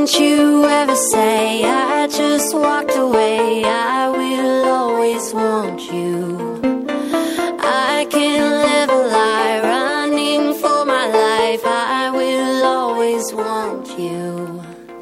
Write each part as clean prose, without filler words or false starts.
Don't you ever say I just walked away. I will always want you. I can't live a lie running for my life. I will always want you.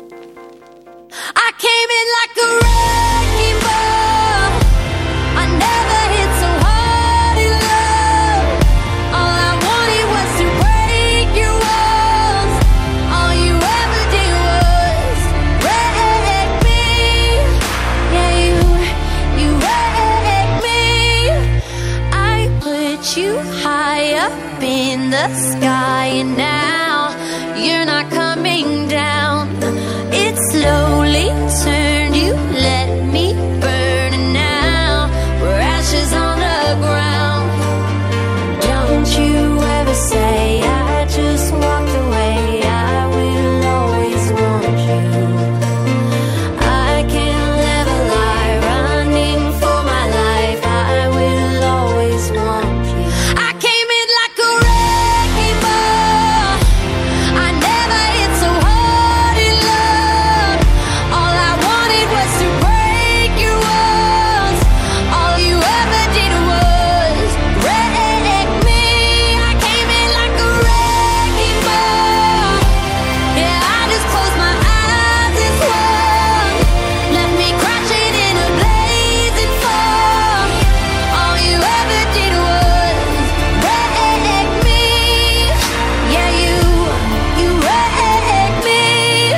I came in like a wrecking ball. I never hit so hard in love. All I wanted was to break your walls. All you ever did was wreck me. Yeah, you wrecked me. I put you high up in the sky, and now you're not coming down. It slowly turned, you let me burn, and now we're ashes on the ground. Don't you ever say I just walked away. I will always want you. I can't live a lie running for my life. I will always want you. I came in like a wrecking ball. I never hit so hard in love. All I wanted was to break your walls. All you ever did was wreck me. I came in like a wrecking ball. Yeah, I just closed my eyes and swung. Left me crashing in a blazing fall. All you ever did was wreck me. Yeah, you wrecked me.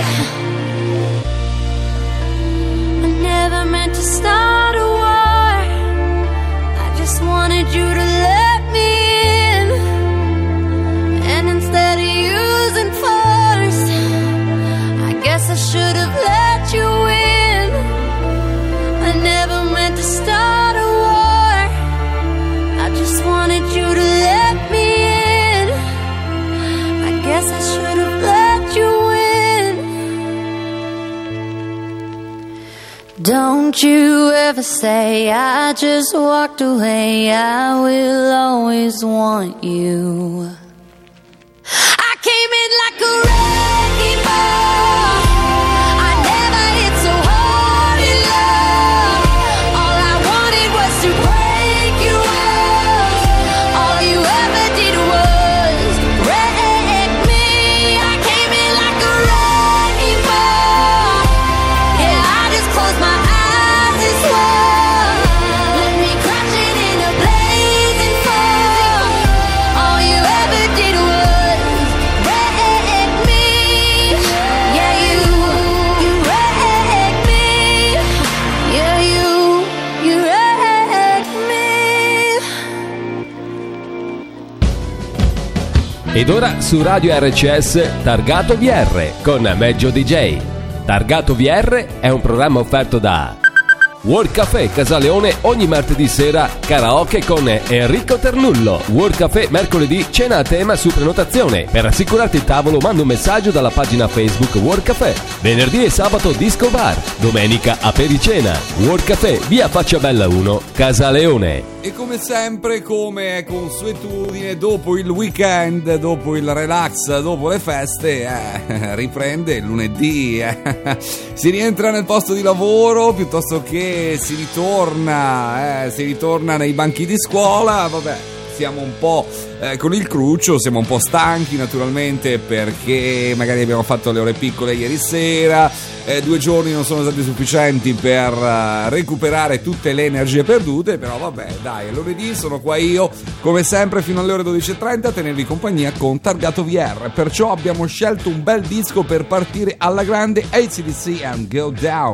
I never meant to start a war. I just wanted you to let me in. And instead of using force, I guess I should have let you in. I never meant to start a war. I just wanted you to let me in. I guess I should have let you in. Don't you ever say I just walked away. I will always want you. I came in like a wrecking ball. I never hit so hard in love. All I wanted was to break your walls. All you ever did was wreck me. I came in like a wrecking ball. Yeah, I just closed my eyes and swung. Let me crashing in a blazing fall. All you ever did was wreck me. Yeah, you wrecked me. Yeah, you wrecked me. Ed ora su Radio RCS Targato VR con Meggio DJ. Targato VR è un programma offerto da World Café Casaleone, ogni martedì sera karaoke con Enrico Ternullo. World Café mercoledì cena a tema su prenotazione. Per assicurarti il tavolo manda un messaggio dalla pagina Facebook World Café. Venerdì e sabato disco bar, domenica apericena. World Café via Facciabella 1 Casaleone. E come sempre, come è consuetudine, dopo il weekend, dopo il relax, dopo le feste, riprende il lunedì. Si rientra nel posto di lavoro piuttosto che si ritorna nei banchi di scuola. Vabbè, siamo un po' con il cruccio, siamo un po' stanchi naturalmente perché magari abbiamo fatto le ore piccole ieri sera. 2 giorni non sono stati sufficienti per recuperare tutte le energie perdute, però vabbè, dai, è lunedì, sono qua io come sempre fino alle ore 12:30 a tenervi compagnia con Targato VR. Perciò abbiamo scelto un bel disco per partire alla grande, AC/DC and Go Down.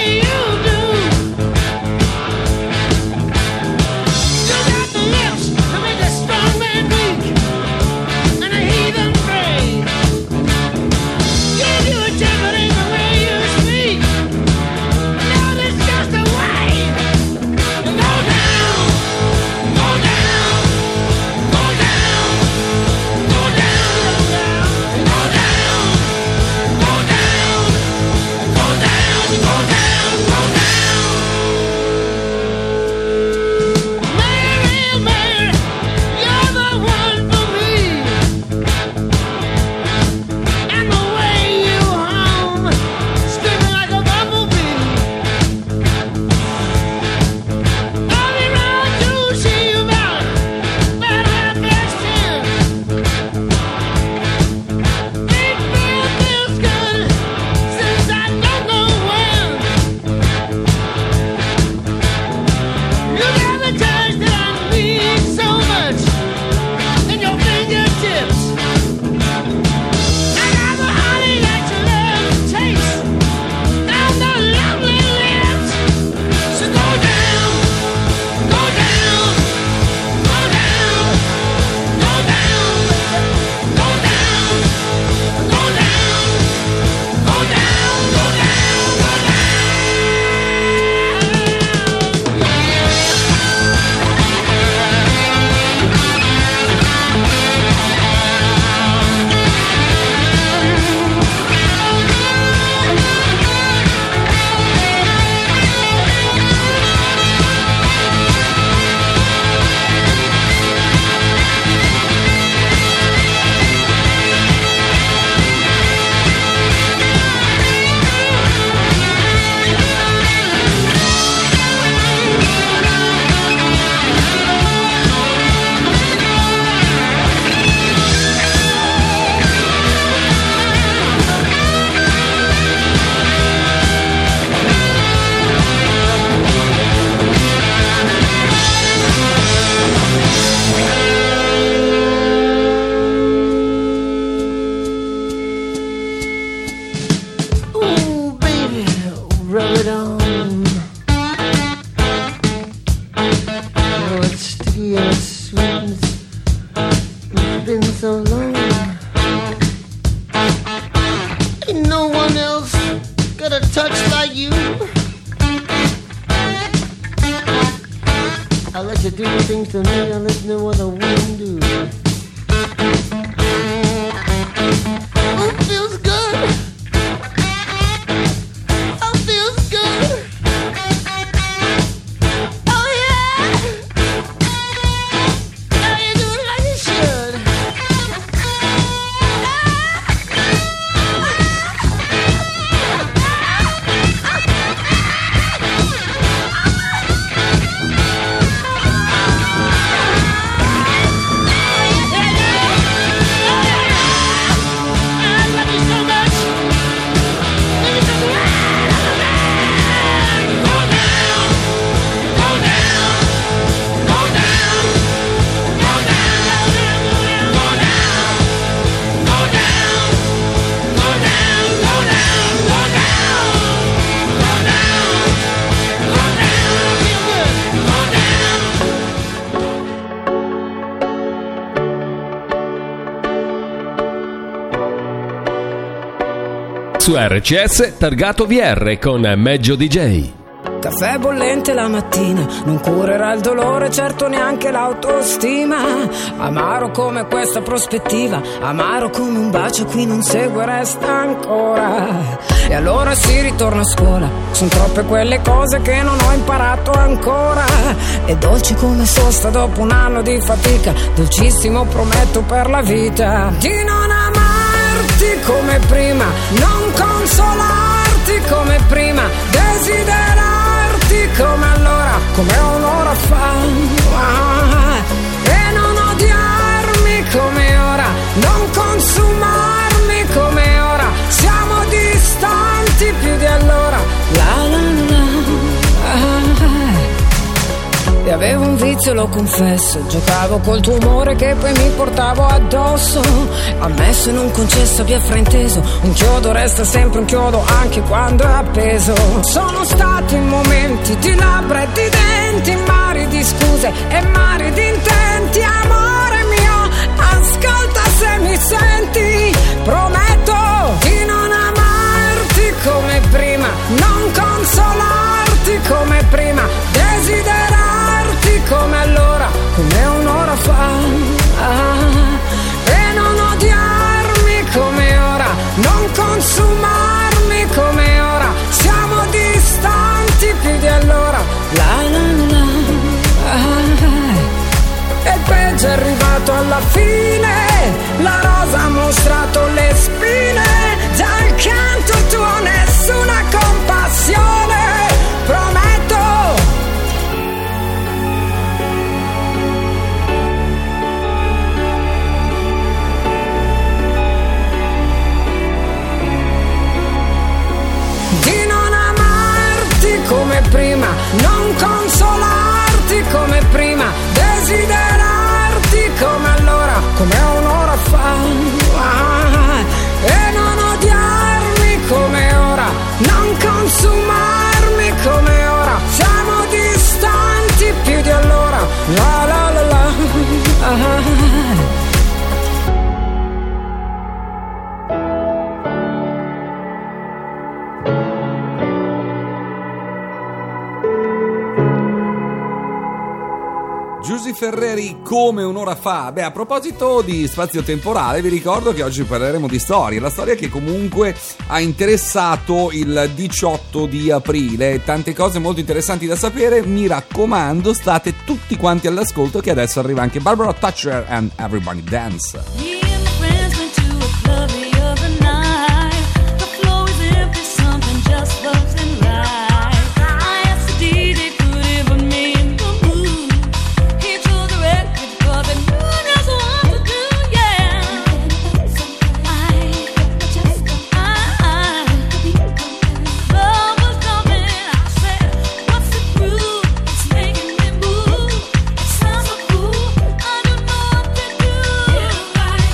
You got the lips it on. Oh, it's sticky and it's sweet. It's been so long. Ain't no one else got a touch like you. I let you do things to me, I listen to what I wouldn't do. Oh, it feels good. Oh, it feels good. Oh, yeah. Now you do it like you should. Su RCS Targato VR con Meggio DJ. Caffè bollente la mattina, non curerà il dolore, certo neanche l'autostima. Amaro come questa prospettiva, amaro come un bacio, qui non segue, resta ancora. E allora si ritorna a scuola, sono troppe quelle cose che non ho imparato ancora. E dolci come sosta dopo un anno di fatica, dolcissimo prometto per la vita. Di non amarti come prima, non consolarti come prima, desiderarti come allora, come un'ora fa, e non odiarmi come ora, non consumarmi come ora, siamo distanti più di allora, la la la la. E avevo un vizio, lo confesso, giocavo col tuo umore che poi mi portavo addosso. Ammesso e non concesso, abbia frainteso, un chiodo resta sempre un chiodo anche quando è appeso. Sono stati momenti di labbra e di denti, mari di scuse e mari di intenti. Amore mio, ascolta se mi senti, prometto di non amarti come prima, non consolarti come prima, desiderarti come allora, come un'ora fa, e non odiarmi come ora, non consumarmi come ora, siamo distanti più di allora, la la la la. E il peggio è arrivato alla fine, la rosa ha mostrato le spine, dal canto tuo nessuna compassione, prometto. Come prima, non consolarti come prima, desiderarti come allora, come un'ora fa, e non odiarmi come ora, non consumarmi come ora, siamo distanti più di allora, la la la la. Giusy Ferreri, come un'ora fa. Beh, a proposito di spazio temporale, vi ricordo che oggi parleremo di storia. La storia che comunque ha interessato il 18 di aprile. Tante cose molto interessanti da sapere. Mi raccomando, state tutti quanti all'ascolto, che adesso arriva anche Barbara Tucker and Everybody Dance. Right.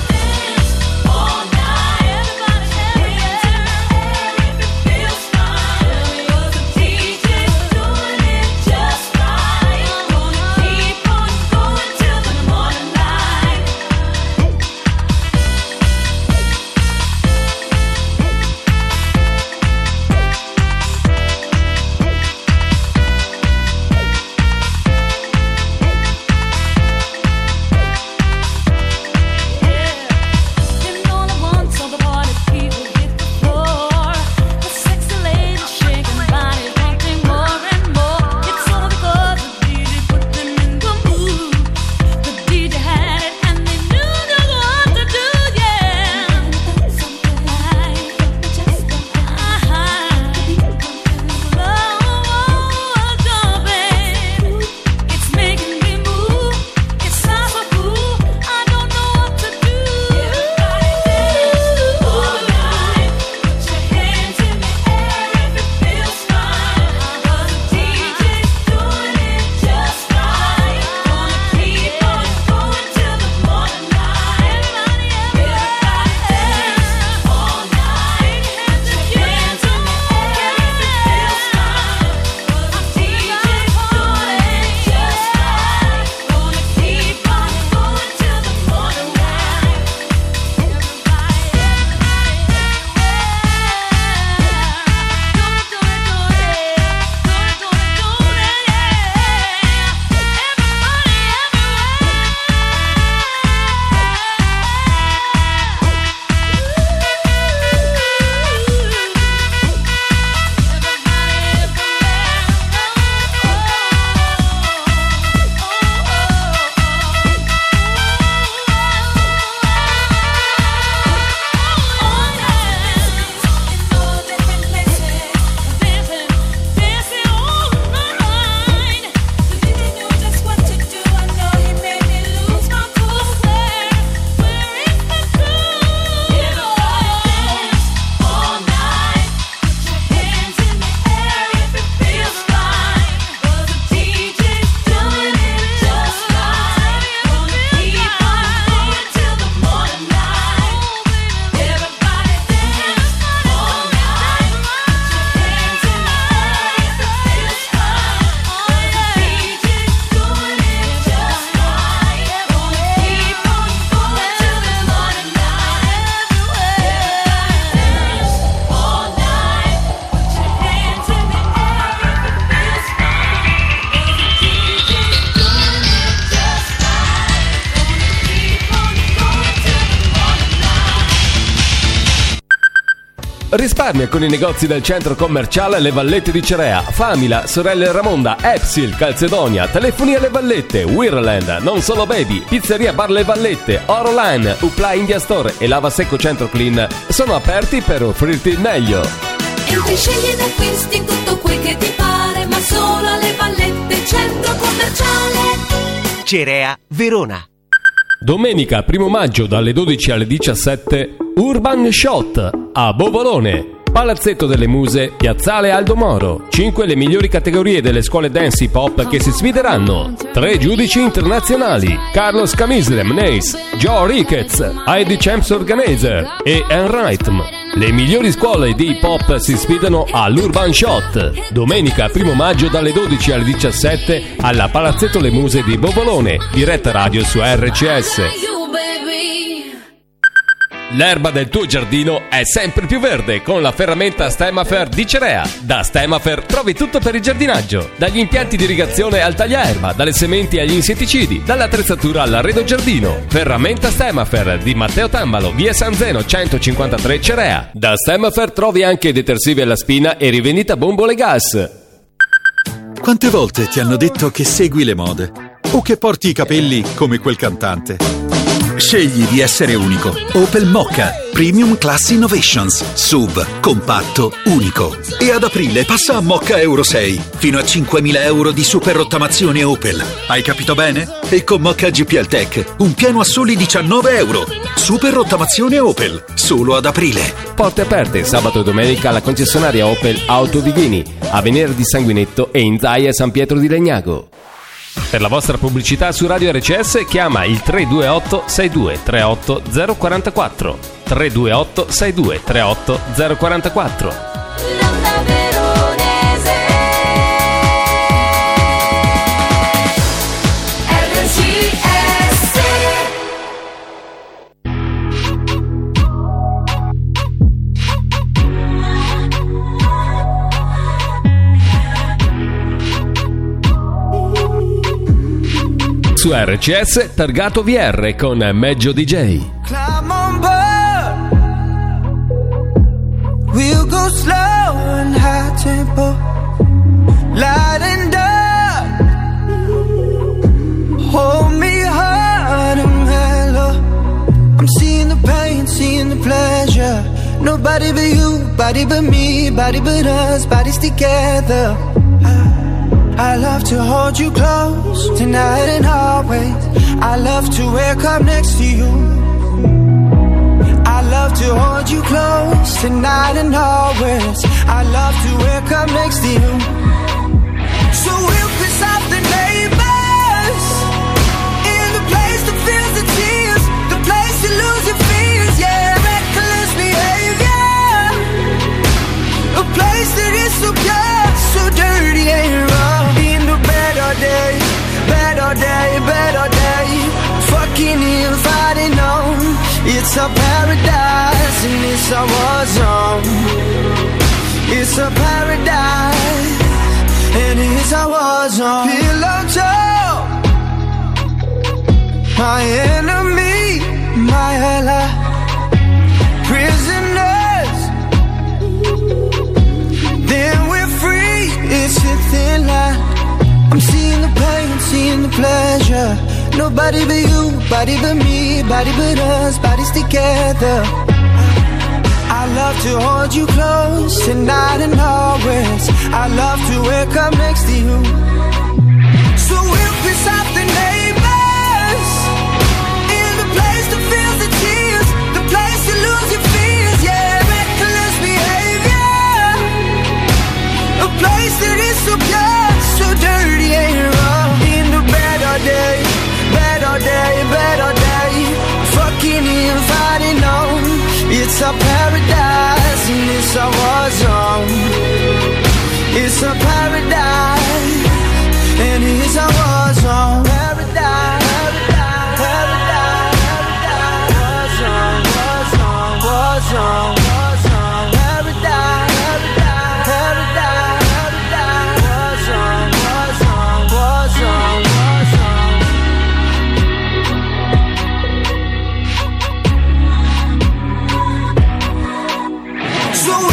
Risparmia con i negozi del centro commerciale Le Vallette di Cerea, Famila, Sorelle Ramonda, Epsil, Calzedonia, Telefonia Le Vallette, Wirland, Non Solo Baby, Pizzeria Bar Le Vallette, Oroline, Upla India Store e Lava Secco Centro Clean sono aperti per offrirti il meglio. Entri, scegli ed acquisti tutto quel che ti pare, ma solo alle Vallette centro commerciale Cerea, Verona. Domenica 1 maggio dalle 12 alle 17 Urban Shot a Bovolone, Palazzetto delle Muse, Piazzale Aldo Moro. 5 le migliori categorie delle scuole dance hip hop che si sfideranno. 3 giudici internazionali: Carlos Camislem Nace, Joe Ricketts, ID Champs Organizer e Enrhythm. Le migliori scuole di hip hop si sfidano all'Urban Shot. Domenica 1 maggio dalle 12 alle 17 alla Palazzetto Le Muse di Bovolone. Diretta radio su RCS. L'erba del tuo giardino è sempre più verde con la ferramenta Stemafer di Cerea. Da Stemafer trovi tutto per il giardinaggio, dagli impianti di irrigazione al tagliaerba, dalle sementi agli insetticidi, dall'attrezzatura all'arredo giardino. Ferramenta Stemafer di Matteo Tambalo, via San Zeno 153 Cerea. Da Stemafer trovi anche detersivi alla spina e rivendita bombole gas. Quante volte ti hanno detto che segui le mode o che porti i capelli come quel cantante? Scegli di essere unico. Opel Mokka, Premium Class Innovations, SUV, compatto, unico. E ad aprile passa a Mokka Euro 6, fino a 5.000 euro di super rottamazione Opel. Hai capito bene? E con Mokka GPL Tech, un piano a soli 19 euro. Super rottamazione Opel, solo ad aprile. Porte aperte sabato e domenica alla concessionaria Opel Auto Vighini, a Venere di Sanguinetto e in Zaia San Pietro di Legnago. Per la vostra pubblicità su Radio RCS chiama il 328 62 38 044 328 62 38 044. Su RCS Targato VR con Meggio DJ. Climb on board. We'll go slow and high tempo, light and dark. Hold me hard and mellow. I'm seeing the pain, seeing the pleasure. Nobody but you, body but me, body but us, bodies together. I love to hold you close, tonight and always. I love to wake up next to you. I love to hold you close, tonight and always. I love to wake up next to you. So we'll piss off the neighbors, in the place that feels the tears, the place you lose your fears, yeah, reckless behavior. A place that is so pure, so dirty and raw. Better day, better day, better day. Fucking in, fighting on. It's a paradise and it's a war zone. It's a paradise and it's a war zone. Pillow talk, my enemy, my ally. Prisoners, then we're free. It's a thin line. I'm seeing the pain, seeing the pleasure. Nobody but you, body but me, body but us, bodies together. I love to hold you close, tonight and always. I love to wake up next to you. So we'll piss off the neighbors, in the place that feels the tears, the place you lose your fears, yeah, reckless behavior. A place that is so pure, so dirty and raw. In the better day, better day, better day. Fucking in, fighting on. It's a paradise and it's a war zone. It's a paradise and it's a war zone. Paradise, paradise, paradise, war zone, war zone, war zone, war zone. Paradise, paradise, paradise, war zone, war zone, war zone, war zone. So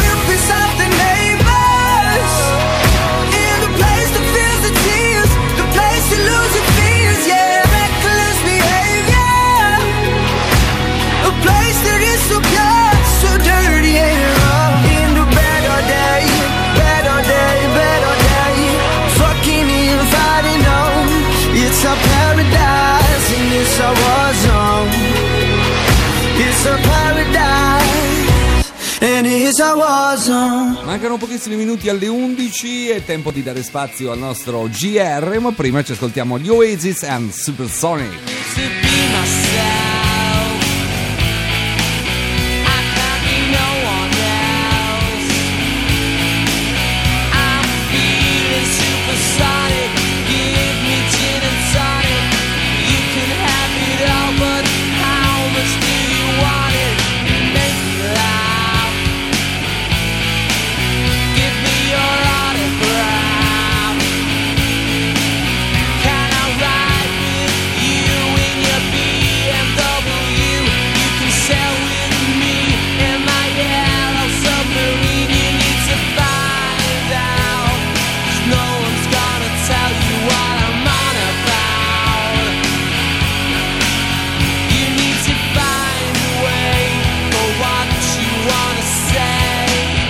'cause I was on. Mancano pochissimi minuti alle 11, è tempo di dare spazio al nostro GR, ma prima ci ascoltiamo gli Oasis and Supersonic. To be myself, I can't be no one else. I'm feeling supersonic. Give me gin and tonic. You can have it all, but how much do you want it? Make me laugh. Give me your autograph. Can I ride with you in your BMW? You can sail with me in my yellow submarine. You need to find out, 'cause no one's gonna tell you what I'm on about. You need to find a way for what you wanna say.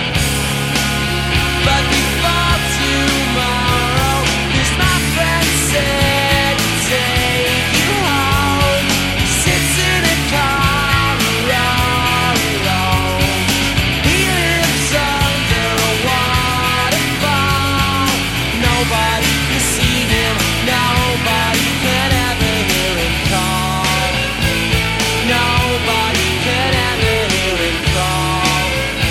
But before tomorrow, 'cause my friend said to take you home. He sits in a car alone. He lives under a waterfall. Nobody can see him. Nobody can ever hear him call. Nobody can ever hear him call.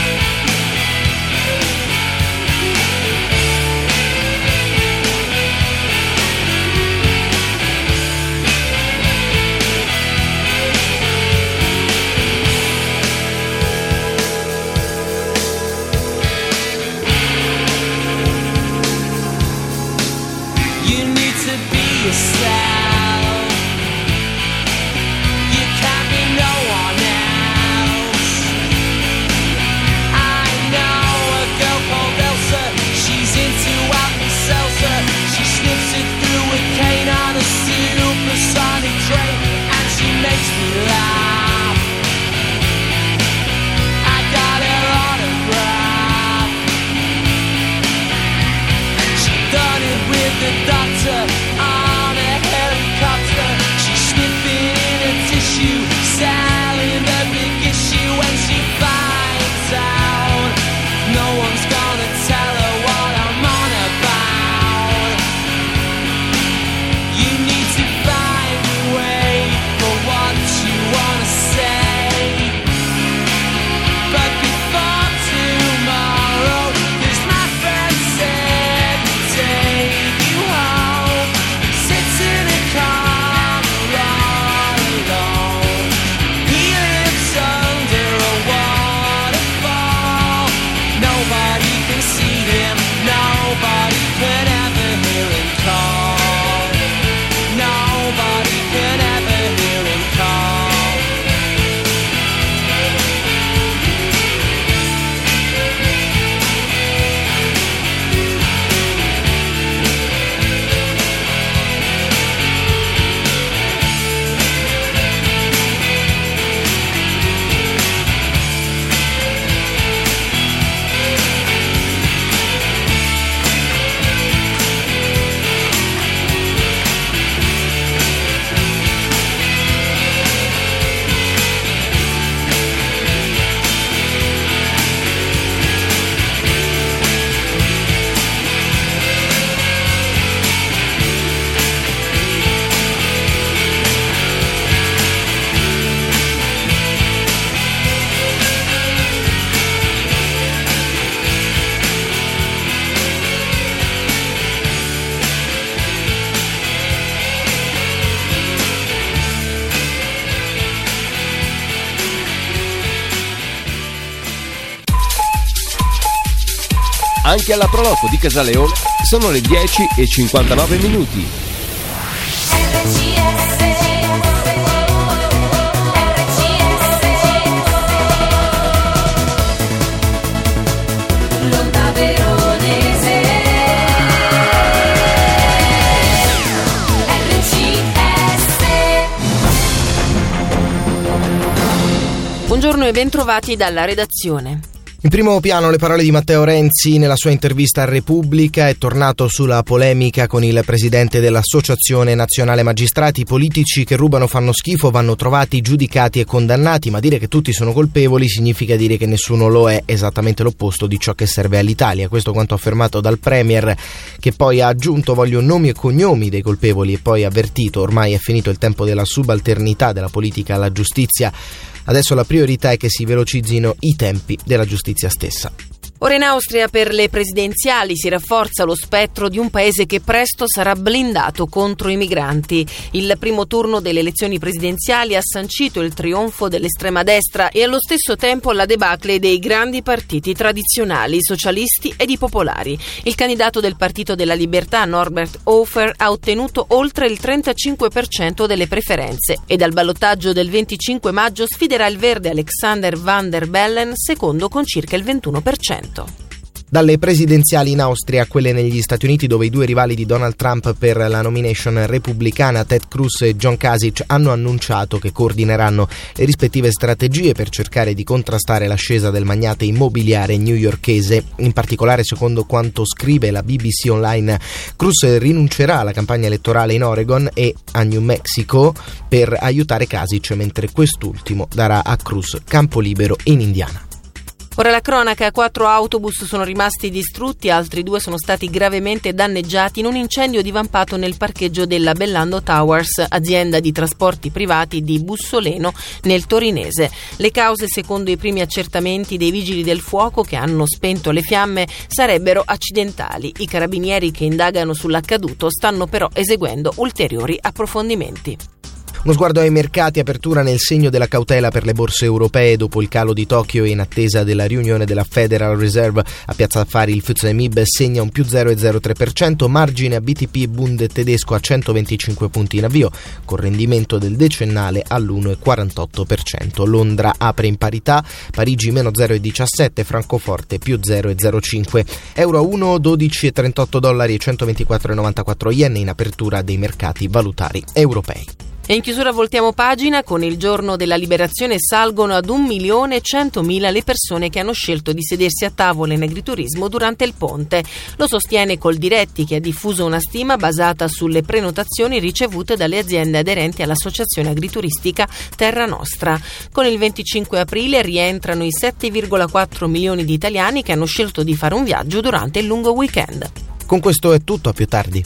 You need to be yourself. You can't be no one else. I know a girl called Elsa. She's into Alka-Seltzer. She sniffs it through a cane on a supersonic train, and she makes me laugh. I got her autograph. She done it with the doctor on a helicopter. She's sniffing in a tissue, selling the big issue. When she finds out, no one's gonna tell her what I'm on about. You need to find a way for what you wanna say. But before tomorrow, 'cause my friend said to take you home. He sits in a car all alone. He lives under a waterfall. Nobody can see him. Nobody can ever hear him call. Nobody can ever hear him call. Anche alla Proloco di Casaleone sono le 10:59 minuti. L'onda veronese. RCS. Buongiorno e bentrovati dalla redazione. In primo piano le parole di Matteo Renzi nella sua intervista a Repubblica. È tornato sulla polemica con il presidente dell'Associazione Nazionale Magistrati. Politici che rubano fanno schifo, vanno trovati, giudicati e condannati, ma dire che tutti sono colpevoli significa dire che nessuno lo è, esattamente l'opposto di ciò che serve all'Italia. Questo quanto affermato dal Premier, che poi ha aggiunto: voglio nomi e cognomi dei colpevoli, e poi avvertito: ormai è finito il tempo della subalternità della politica alla giustizia. Adesso la priorità è che si velocizzino i tempi della giustizia stessa. Ora in Austria per le presidenziali si rafforza lo spettro di un paese che presto sarà blindato contro i migranti. Il primo turno delle elezioni presidenziali ha sancito il trionfo dell'estrema destra e allo stesso tempo la debacle dei grandi partiti tradizionali, socialisti ed i popolari. Il candidato del Partito della Libertà, Norbert Hofer, ha ottenuto oltre il 35% delle preferenze e dal ballottaggio del 25 maggio sfiderà il verde Alexander Van der Bellen, secondo con circa il 21%. Dalle presidenziali in Austria a quelle negli Stati Uniti, dove i due rivali di Donald Trump per la nomination repubblicana, Ted Cruz e John Kasich, hanno annunciato che coordineranno le rispettive strategie per cercare di contrastare l'ascesa del magnate immobiliare newyorkese. In particolare, secondo quanto scrive la BBC Online, Cruz rinuncerà alla campagna elettorale in Oregon e a New Mexico per aiutare Kasich, mentre quest'ultimo darà a Cruz campo libero in Indiana. Ora la cronaca: 4 autobus sono rimasti distrutti, altri 2 sono stati gravemente danneggiati in un incendio divampato nel parcheggio della Bellando Towers, azienda di trasporti privati di Bussoleno nel torinese. Le cause, secondo i primi accertamenti dei vigili del fuoco che hanno spento le fiamme, sarebbero accidentali. I carabinieri che indagano sull'accaduto stanno però eseguendo ulteriori approfondimenti. Uno sguardo ai mercati: apertura nel segno della cautela per le borse europee dopo il calo di Tokyo e in attesa della riunione della Federal Reserve. A Piazza Affari il FTSE MIB segna un più 0,03%, margine a BTP e Bund tedesco a 125 punti in avvio, con rendimento del decennale all'1,48%. Londra apre in parità, Parigi meno 0,17%, Francoforte più 0,05%. Euro a 1,12,38 dollari e 124,94 yen in apertura dei mercati valutari europei. E in chiusura voltiamo pagina. Con il giorno della liberazione salgono ad 1.100.000 le persone che hanno scelto di sedersi a tavola in agriturismo durante il ponte. Lo sostiene Coldiretti, che ha diffuso una stima basata sulle prenotazioni ricevute dalle aziende aderenti all'associazione agrituristica Terra Nostra. Con il 25 aprile rientrano i 7,4 milioni di italiani che hanno scelto di fare un viaggio durante il lungo weekend. Con questo è tutto, a più tardi.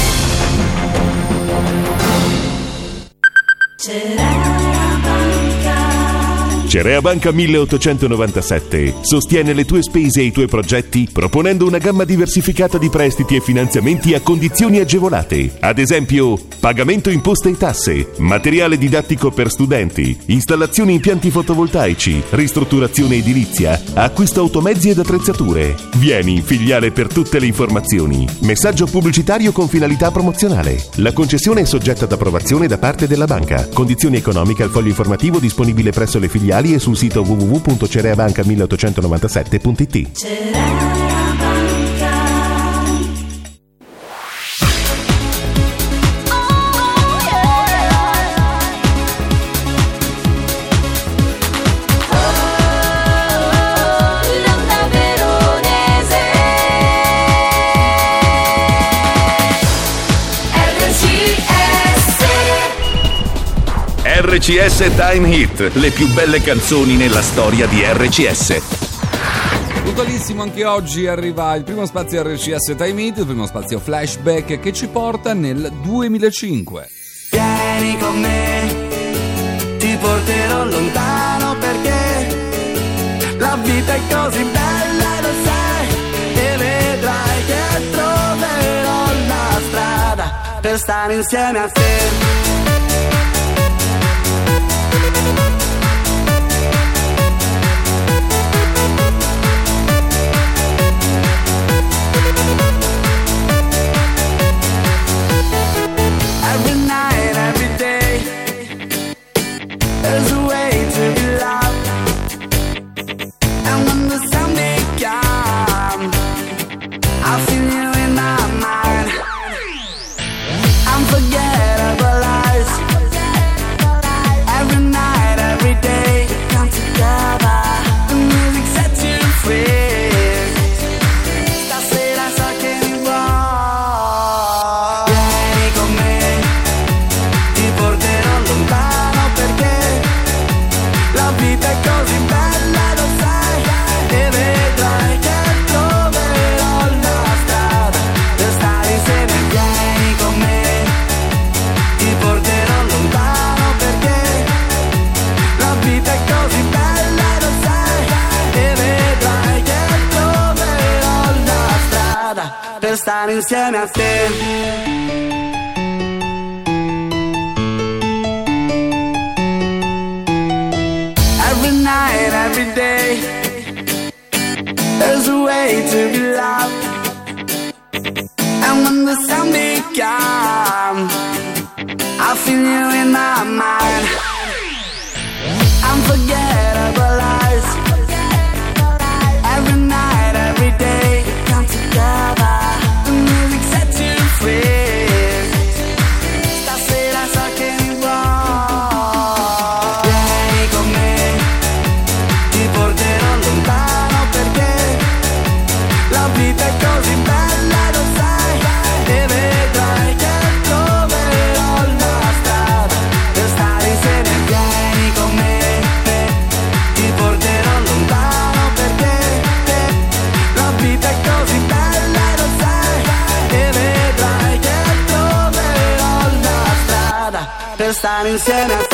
Cerea Banca 1897 sostiene le tue spese e i tuoi progetti proponendo una gamma diversificata di prestiti e finanziamenti a condizioni agevolate. Ad esempio, pagamento imposte e tasse, materiale didattico per studenti, installazioni impianti fotovoltaici, ristrutturazione edilizia, acquisto automezzi ed attrezzature. Vieni in filiale per tutte le informazioni. Messaggio pubblicitario con finalità promozionale. La concessione è soggetta ad approvazione da parte della banca. Condizioni economiche al foglio informativo disponibile presso le filiali e sul sito www.cereabanca1897.it. RCS Time Hit, le più belle canzoni nella storia di RCS. Puntualissimo anche oggi arriva il primo spazio RCS Time Hit, il primo spazio flashback che ci porta nel 2005. Vieni con me, ti porterò lontano perché la vita è così bella, lo sai, e vedrai che troverò la strada per stare insieme a te. Unforgettable life. stare insieme a te. Every night, every day, there's a way to be loved. And when the sun becomes, I feel you in my mind. Unforgettable lies. Every night, every day, we come together. The music sets you free. Stasera so che mi vuoi. Vieni con me, ti porterò lontano perché la vita è così bella, lo sai. E vedrai che troverò la strada per stare insieme. Vieni con me, ti porterò lontano perché la vita è così bella, lo sai. E vedrai che troverò la strada per stare insieme a te.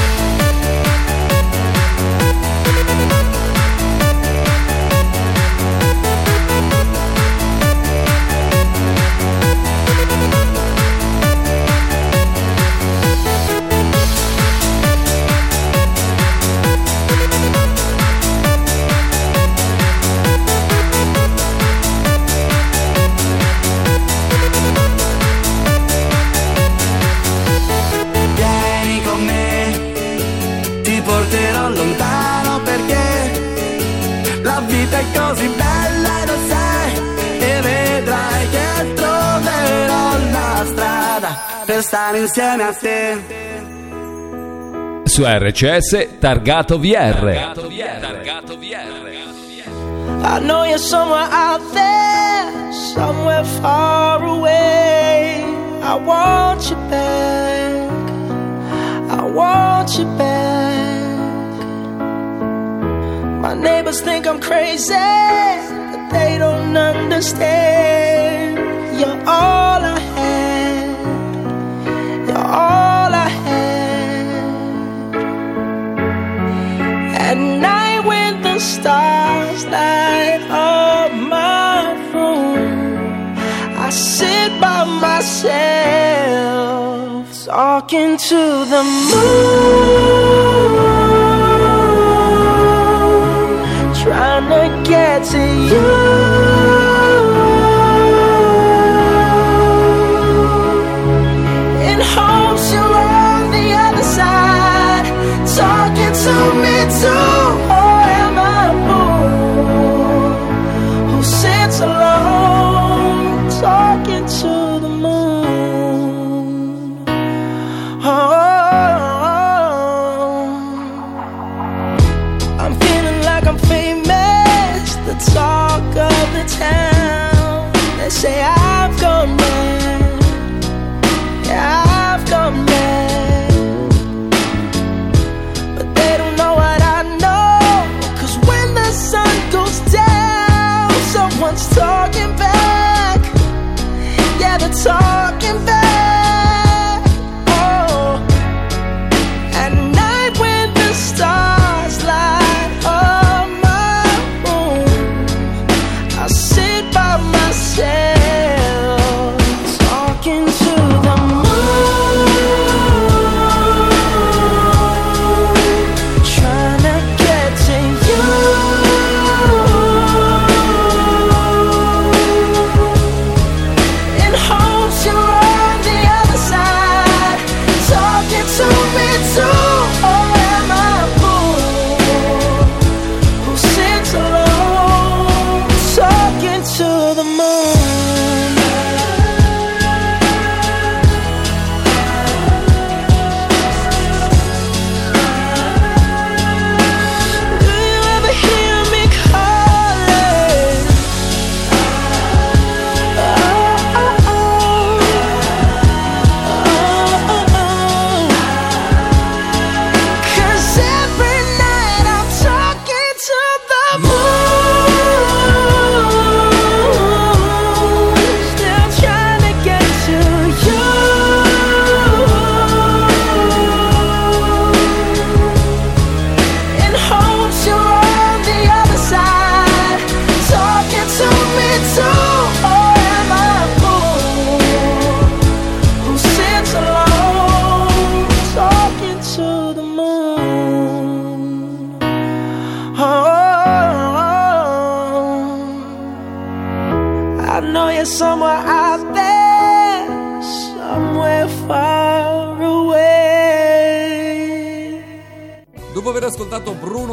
Vieni con me, ti porterò lontano perché la vita è così bella, lo sai. E vedrai che troverò la strada per stare insieme a te. Su RCS Targato VR. I know you're somewhere out there, somewhere far away. I want you back, I want you back. My neighbors think I'm crazy, but they don't understand. You're all I had, you're all I had. At night when the stars light up my room, I sit by myself talking to the moon, trying to get to you. In hopes you're on the other side, talking to me too. Or am I a fool who sits alone, talking to the moon? Oh, I'm feeling like I'm famous, the talk of the town. They say I've gone mad, yeah, I've gone mad. But they don't know what I know, 'cause when the sun goes down, someone's talking back. Yeah, they're talking back. Oh, at night when the stars light up my room, I sit by myself talking to the moon, trying to get to you. In hopes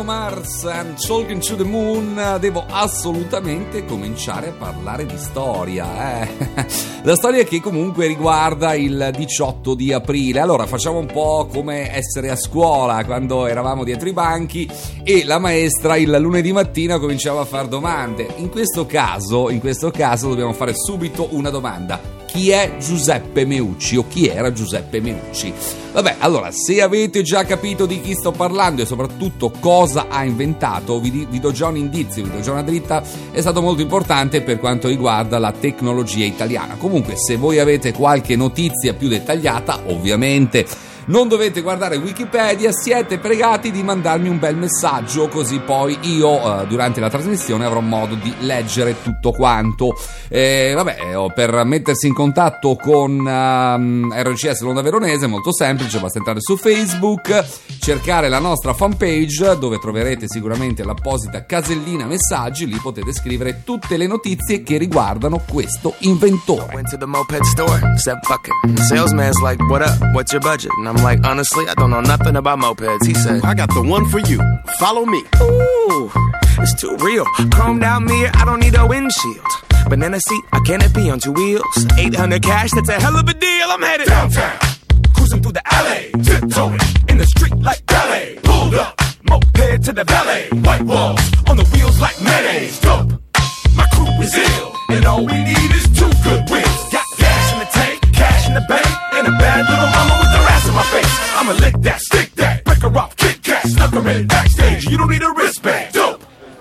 Mars and Talking to the Moon, devo assolutamente cominciare a parlare di storia. La storia che comunque riguarda il 18 di aprile. Allora facciamo un po' come essere a scuola quando eravamo dietro i banchi e la maestra il lunedì mattina cominciava a fare domande. In questo caso dobbiamo fare subito una domanda. Chi è Giuseppe Meucci o chi era Giuseppe Meucci? Vabbè, allora, se avete già capito di chi sto parlando e soprattutto cosa ha inventato, vi do già un indizio, vi do già una dritta, è stato molto importante per quanto riguarda la tecnologia italiana. Comunque, se voi avete qualche notizia più dettagliata, ovviamente non dovete guardare Wikipedia, siete pregati di mandarmi un bel messaggio, così poi io durante la trasmissione avrò modo di leggere tutto quanto. Per mettersi in contatto con RCS L'Onda Veronese è molto semplice, basta entrare su Facebook, cercare la nostra fanpage dove troverete sicuramente l'apposita casellina messaggi, lì potete scrivere tutte le notizie che riguardano questo inventore. Went to the moped store, said fuck it. The salesman's like, what up, what's your budget? And I'm like, honestly, I don't know nothing about mopeds. He said, I got the one for you, follow me. Ooh, it's too real. Chromed out mirror, I don't need a windshield. Banana seat, a canopy on two wheels. 800 cash, that's a hell of a deal. I'm headed downtown, cruising through the alley, tiptoeing in the street like ballet. Pulled up, moped to the valet. White walls on the wheels like mayonnaise. Dope, my crew is ill, and all we need is two good wheels. Got gas in the tank, cash in the bank, and a bad little mama with her ass in my face. I'ma lick that, stick that, break her off, kick cat, snuck her in backstage. You don't need a wristband. Dope.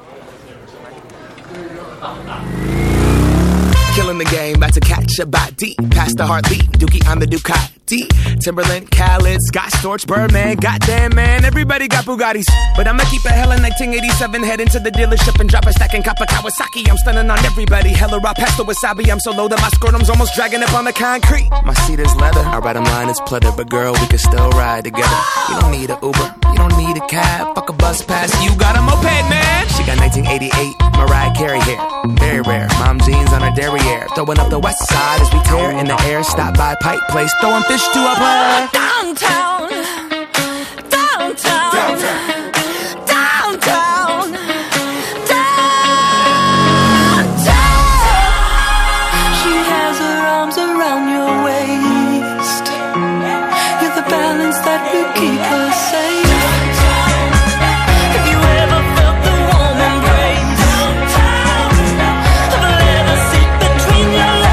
Killing the game, about to catch a body. Past the heartbeat, Dookie on the Ducati. Timberland, Khaled, Scott Storch, Birdman. Goddamn, man, everybody got Bugattis. But I'ma keep it hella 1987. Head into the dealership and drop a stack in Kappa Kawasaki. I'm stunning on everybody. Hella raw pesto wasabi. I'm so low that my scrotum's almost dragging up on the concrete. My seat is leather. I ride 'em line is pleather. But girl, we can still ride together. You don't need a Uber. You don't need a cab. Fuck a bus pass. You got a moped, man. She got 1988 Mariah Carey hair. Very rare. Mom jeans on her derriere. Throwing up the west side as we tear in the air. Stop by Pike Place. Throwing fish to a player. Downtown, downtown, downtown, downtown, downtown. She has her arms around your waist. You're the balance that will keep her safe. Have you ever felt the warm embrace of a leather seat between your legs?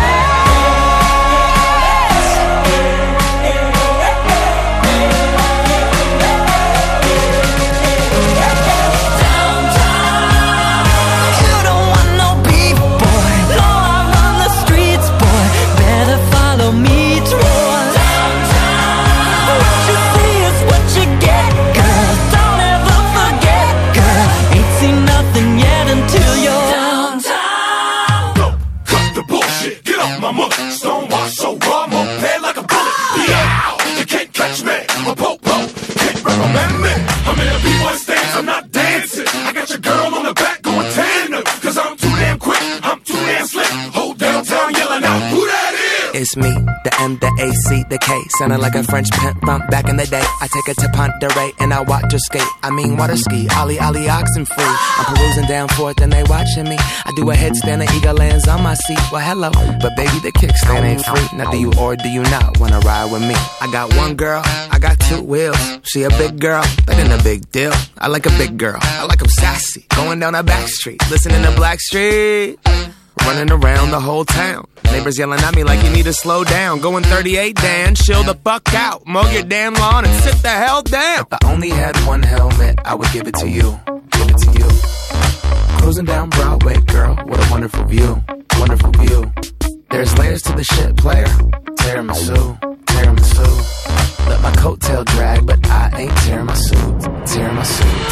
Stonewash so raw, moped like a bullet. Yeah, you can't catch me. I'm a po-po, can't recommend me. I'm in a B-boy stance, I'm not dancing. I got your girl on the back going tandem. Cause I'm too damn quick, I'm too damn slick. Whole downtown yelling out, who that is? It's me, the M, the A, C, the K. Sounding like a French pimp from back in the day. I take her to Ponderay and I watch her skate. I mean water ski, ollie, ollie, oxen free. I'm perusing down Fourth and they watching me. I do a headstand, the eagle lands on my seat. Well, hello, but baby, the kickstand ain't free. Now do you or do you not wanna ride with me? I got one girl, I got two wheels. She a big girl, that ain't a big deal. I like a big girl, I like 'em sassy. Going down a back street, listening to Blackstreet. Running around the whole town. Neighbors yelling at me like you need to slow down. Going 38, Dan, chill the fuck out. Mow your damn lawn and sit the hell down. If I only had one helmet, I would give it to you. Give it to you. Cruising down Broadway, girl, what a wonderful view. Wonderful view. There's layers to the shit, player. Tiramisu, tiramisu. Let my coattail drag, but I ain't tearing my suit. Tearing my suit.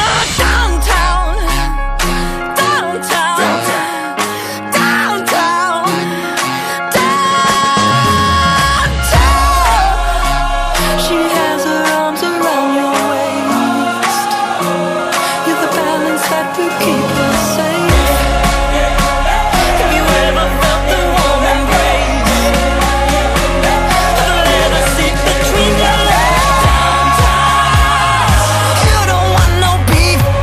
Downtown, downtown, downtown. Between your legs.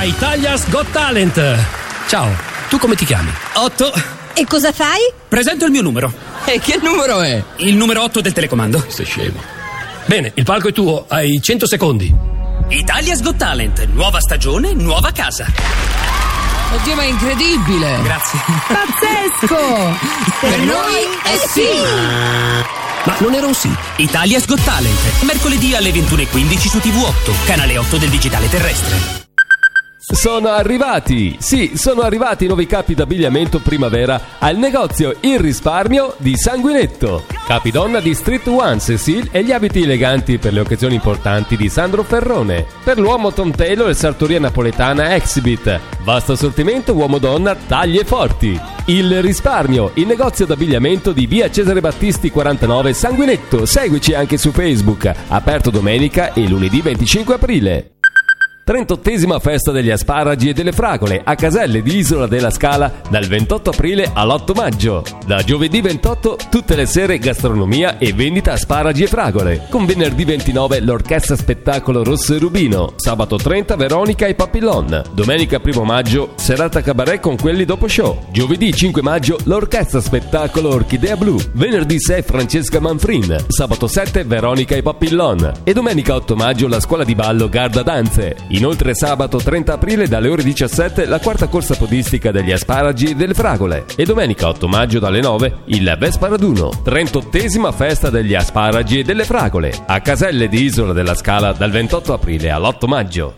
Italia's Got Talent. Ciao, tu come ti chiami? 8. E cosa fai? Presento il mio numero. E che numero è? Il numero 8 del telecomando. Sei scemo. Bene, il palco è tuo, hai 100 secondi. Italia's Got Talent, nuova stagione, nuova casa. Oddio, ma è incredibile! Grazie. Pazzesco! Per noi è sì! Ma non era un sì. Italia's Got Talent, mercoledì alle 21:15 su TV8, canale 8 del digitale terrestre. Sono arrivati i nuovi capi d'abbigliamento primavera al negozio Il Risparmio di Sanguinetto. Capi donna di Street One Cecil e gli abiti eleganti per le occasioni importanti di Sandro Ferrone. Per l'uomo Tom Taylor e sartoria napoletana Exhibit. Vasto assortimento uomo-donna taglie forti. Il Risparmio, il negozio d'abbigliamento di via Cesare Battisti 49 Sanguinetto. Seguici anche su Facebook, aperto domenica e lunedì 25 aprile. 38esima festa degli asparagi e delle fragole a Caselle di Isola della Scala dal 28 aprile all'8 maggio. Da giovedì 28 tutte le sere gastronomia e vendita asparagi e fragole. Con venerdì 29 l'orchestra spettacolo Rosso e Rubino. Sabato 30 Veronica e Papillon. Domenica 1 maggio serata cabaret con quelli dopo show. Giovedì 5 maggio l'orchestra spettacolo Orchidea Blu. Venerdì 6 Francesca Manfrin. Sabato 7 Veronica e Papillon. E domenica 8 maggio la scuola di ballo Garda Danze. Inoltre sabato 30 aprile dalle ore 17 la quarta corsa podistica degli asparagi e delle fragole e domenica 8 maggio dalle 9 il Vespa Raduno, 38esima festa degli asparagi e delle fragole a Caselle di Isola della Scala dal 28 aprile all'8 maggio.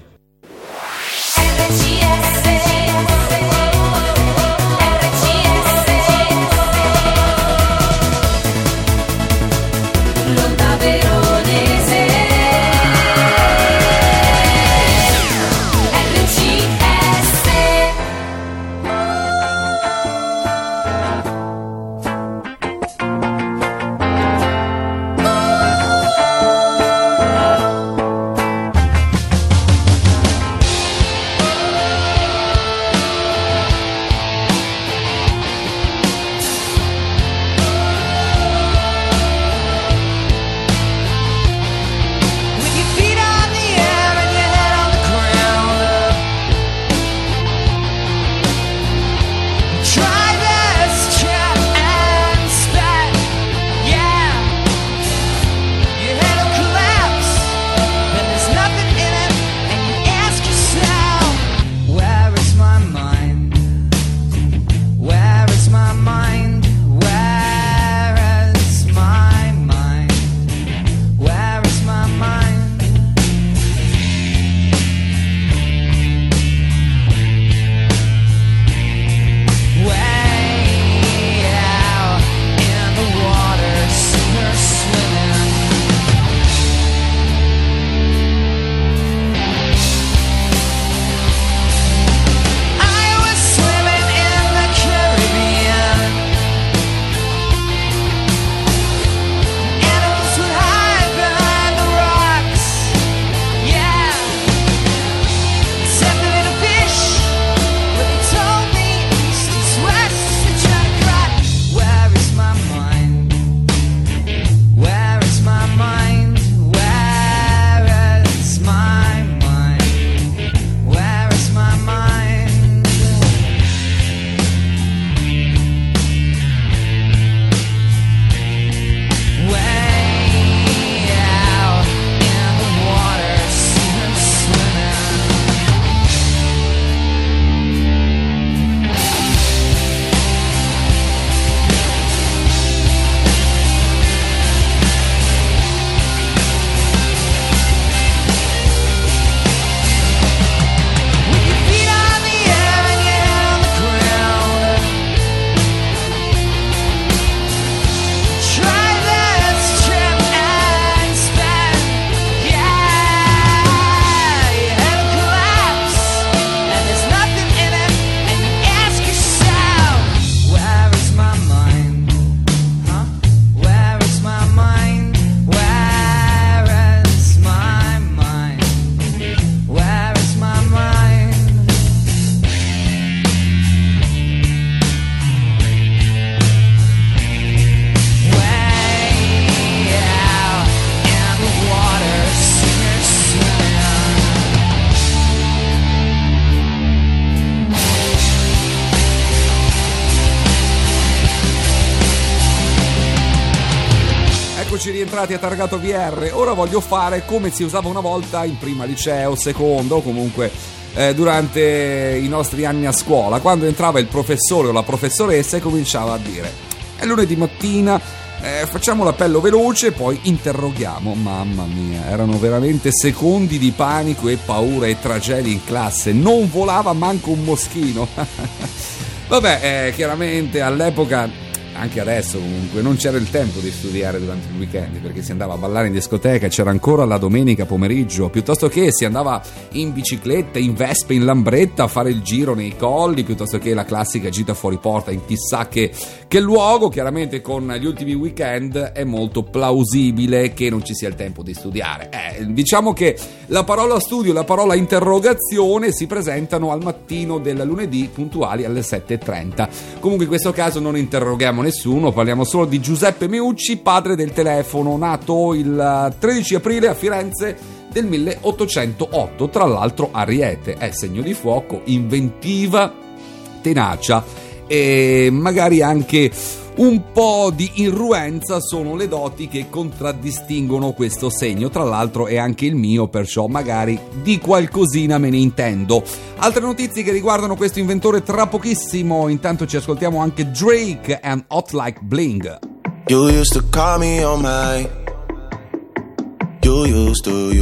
eccoci rientrati a Targato VR. Ora voglio fare come si usava una volta in prima liceo, secondo, o comunque durante i nostri anni a scuola, quando entrava il professore o la professoressa e cominciava a dire: è lunedì mattina, facciamo l'appello veloce e poi interroghiamo. Mamma mia, erano veramente secondi di panico e paura e tragedia in classe, non volava manco un moschino. Vabbè, chiaramente all'epoca, anche adesso comunque, non c'era il tempo di studiare durante il weekend, perché si andava a ballare in discoteca, c'era ancora la domenica pomeriggio, piuttosto che si andava in bicicletta, in vespa, in lambretta a fare il giro nei colli, piuttosto che la classica gita fuori porta in chissà che luogo. Chiaramente con gli ultimi weekend è molto plausibile che non ci sia il tempo di studiare. Diciamo che la parola studio e la parola interrogazione si presentano al mattino del lunedì puntuali alle 7:30. Comunque in questo caso non interroghiamo nessuno, parliamo solo di Giuseppe Meucci, padre del telefono, nato il 13 aprile a Firenze del 1808, tra l'altro ariete, è segno di fuoco, inventiva, tenacia e magari anche un po' di irruenza sono le doti che contraddistinguono questo segno. Tra l'altro è anche il mio, perciò magari di qualcosina me ne intendo. Altre notizie che riguardano questo inventore tra pochissimo. Intanto ci ascoltiamo anche Drake and Hot Like Bling. You used to call me on my You used to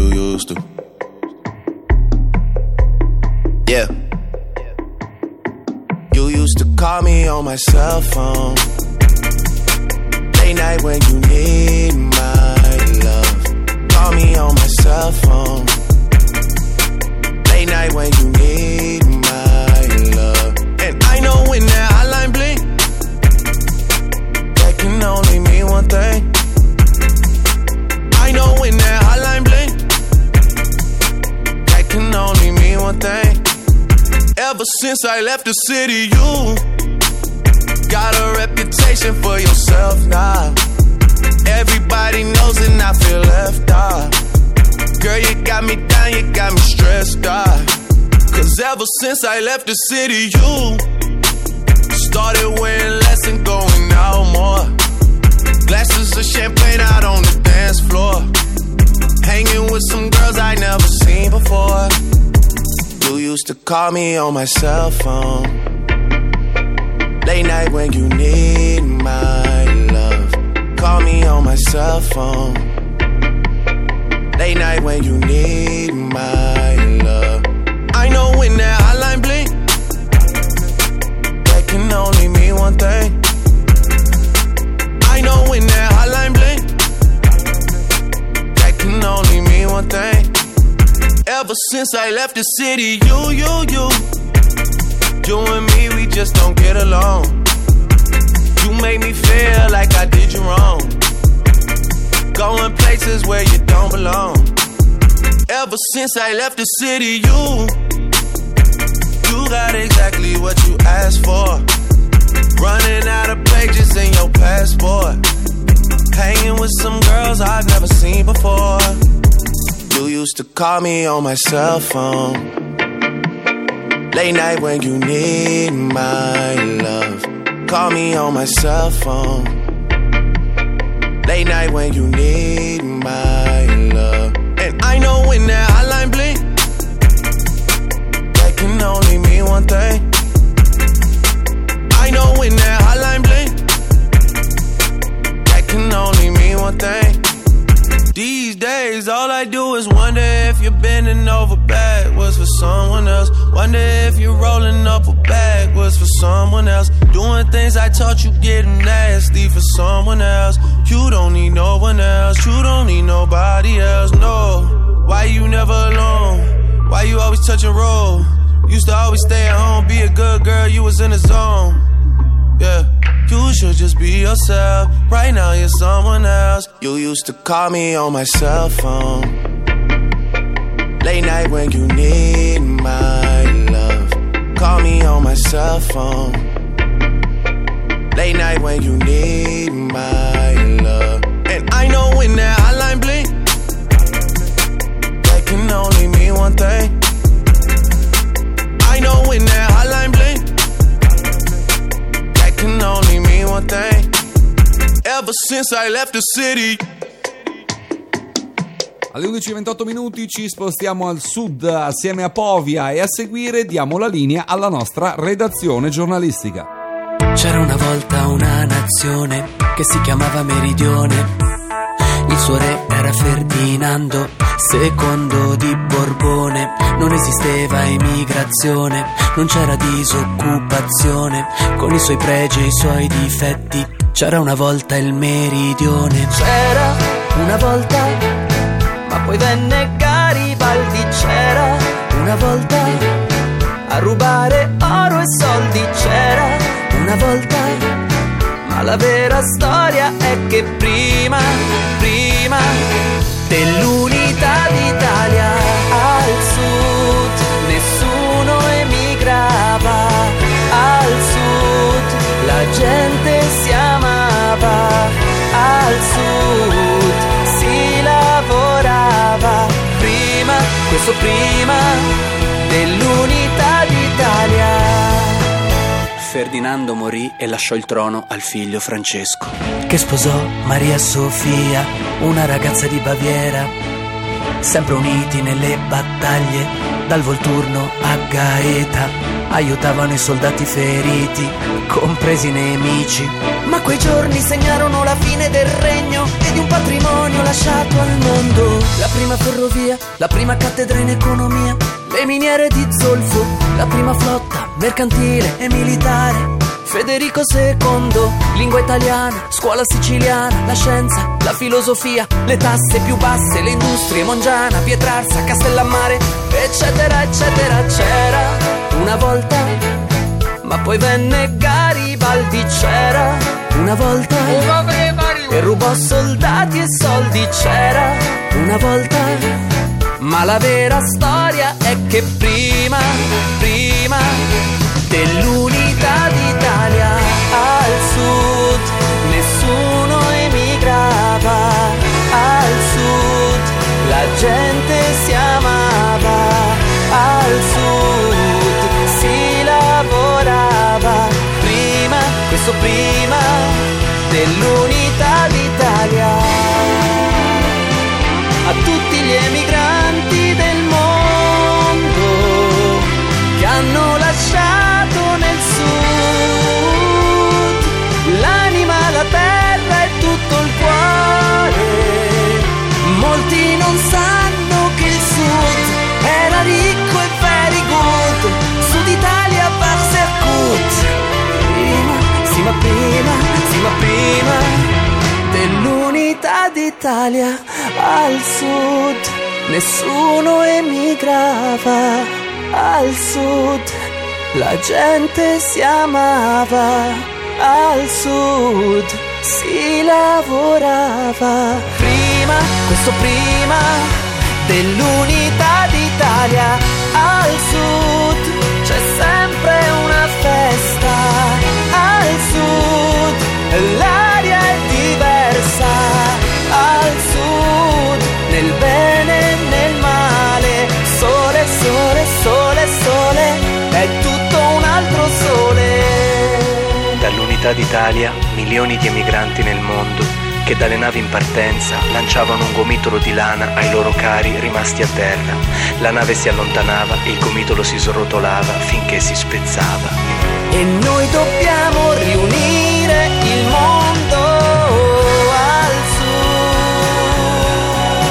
Yeah. You used to call me on my cell phone late night when you need my love. Call me on my cell phone late night when you need my love. And I know when that hotline blink, that can only mean one thing. I know when that hotline blink, that can only mean one thing. Ever since I left the city, you got a reputation for yourself now. Everybody knows and I feel left out. Girl, you got me down, you got me stressed out. Cause ever since I left the city, you started wearing less and going out more. Glasses of champagne out on the dance floor, hanging with some girls I never seen before. You used to call me on my cell phone late night when you need my love. Call me on my cell phone late night when you need my love. I know when that hotline blink, that can only mean one thing. I know when that hotline blink, that can only mean one thing. Ever since I left the city, you and me, we just don't get along. You made me feel like I did you wrong, going places where you don't belong. Ever since I left the city, you got exactly what you asked for. Running out of pages in your passport, hanging with some girls I've never seen before. You used to call me on my cell phone late night when you need my love. Call me on my cell phone late night when you need my love. And I know when that hotline blink, that can only mean one thing. I know when that hotline blink, that can only mean one thing. These days, all I do is wonder if you're bending over backwards for someone else. Wonder if you're rolling up a backwards for someone else. Doing things I taught you, getting nasty for someone else. You don't need no one else. You don't need nobody else, no. Why you never alone? Why you always touch and roll? Used to always stay at home, be a good girl, you was in the zone. Yeah. You should just be yourself. Right now you're someone else. You used to call me on my cell phone late night when you need my love. Call me on my cell phone late night when you need my love. And I know when that hotline blink, that can only mean one thing. I know when that hotline blink, can only mean one thing. Ever since I left the city, Alle 11:28 minuti ci spostiamo al sud assieme a Povia e a seguire diamo la linea alla nostra redazione giornalistica. C'era una volta una nazione che si chiamava Meridione. Il suo re era Ferdinando II di Borbone. Non esisteva immigrazione, non c'era disoccupazione. Con i suoi pregi e i suoi difetti c'era una volta il Meridione. C'era una volta, ma poi venne Garibaldi. C'era una volta a rubare oro e soldi. C'era una volta, ma la vera storia è che prima dell'unità d'Italia al sud nessuno emigrava. Al sud la gente si amava. Al sud si lavorava. Questo prima dell'unità d'Italia. Ferdinando morì e lasciò il trono al figlio Francesco, che sposò Maria Sofia, una ragazza di Baviera. Sempre uniti nelle battaglie, dal Volturno a Gaeta, aiutavano i soldati feriti, compresi i nemici. Ma quei giorni segnarono la fine del regno e di un patrimonio lasciato al mondo. La prima ferrovia, la prima cattedra in economia, le miniere di zolfo, la prima flotta mercantile e militare. Federico II, lingua italiana, scuola siciliana, la scienza, la filosofia, le tasse più basse, le industrie, Mongiana, Pietrarsa, Castellammare, eccetera, eccetera. C'era una volta, ma poi venne Garibaldi. C'era una volta e rubò soldati e soldi. C'era una volta, ma la vera storia è che prima dell'unità d'Italia al sud nessuno emigrava. Al sud la gente si amava. Al sud si lavorava. Questo prima dell'unità d'Italia. A tutti gli emigranti del mondo che hanno lasciato nel sud l'anima, la terra e tutto il cuore. Molti non sanno che il sud era ricco e very good. Sud Italia Bassercut. Ma prima dell'unità d'Italia al sud nessuno emigrava. Al sud la gente si amava. Al sud si lavorava. Questo prima dell'unità d'Italia al sud c'è sempre una festa. Al sud l'aria è diversa. Al sud nel bene e nel male. Sole, sole, sole, sole, è tutto un altro sole. Dall'unità d'Italia milioni di emigranti nel mondo che dalle navi in partenza lanciavano un gomitolo di lana ai loro cari rimasti a terra. La nave si allontanava e il gomitolo si srotolava finché si spezzava. E noi dobbiamo riunire il mondo al sud.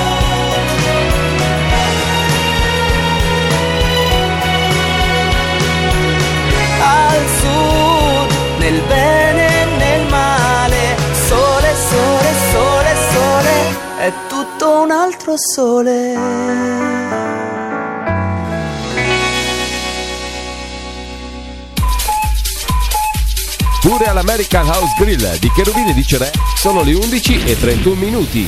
Al sud, nel bene e nel male. Sole, sole, sole, sole, è tutto un altro sole. Pure all'American House Grill di Cherubini di Cerè sono le 11:31 minuti.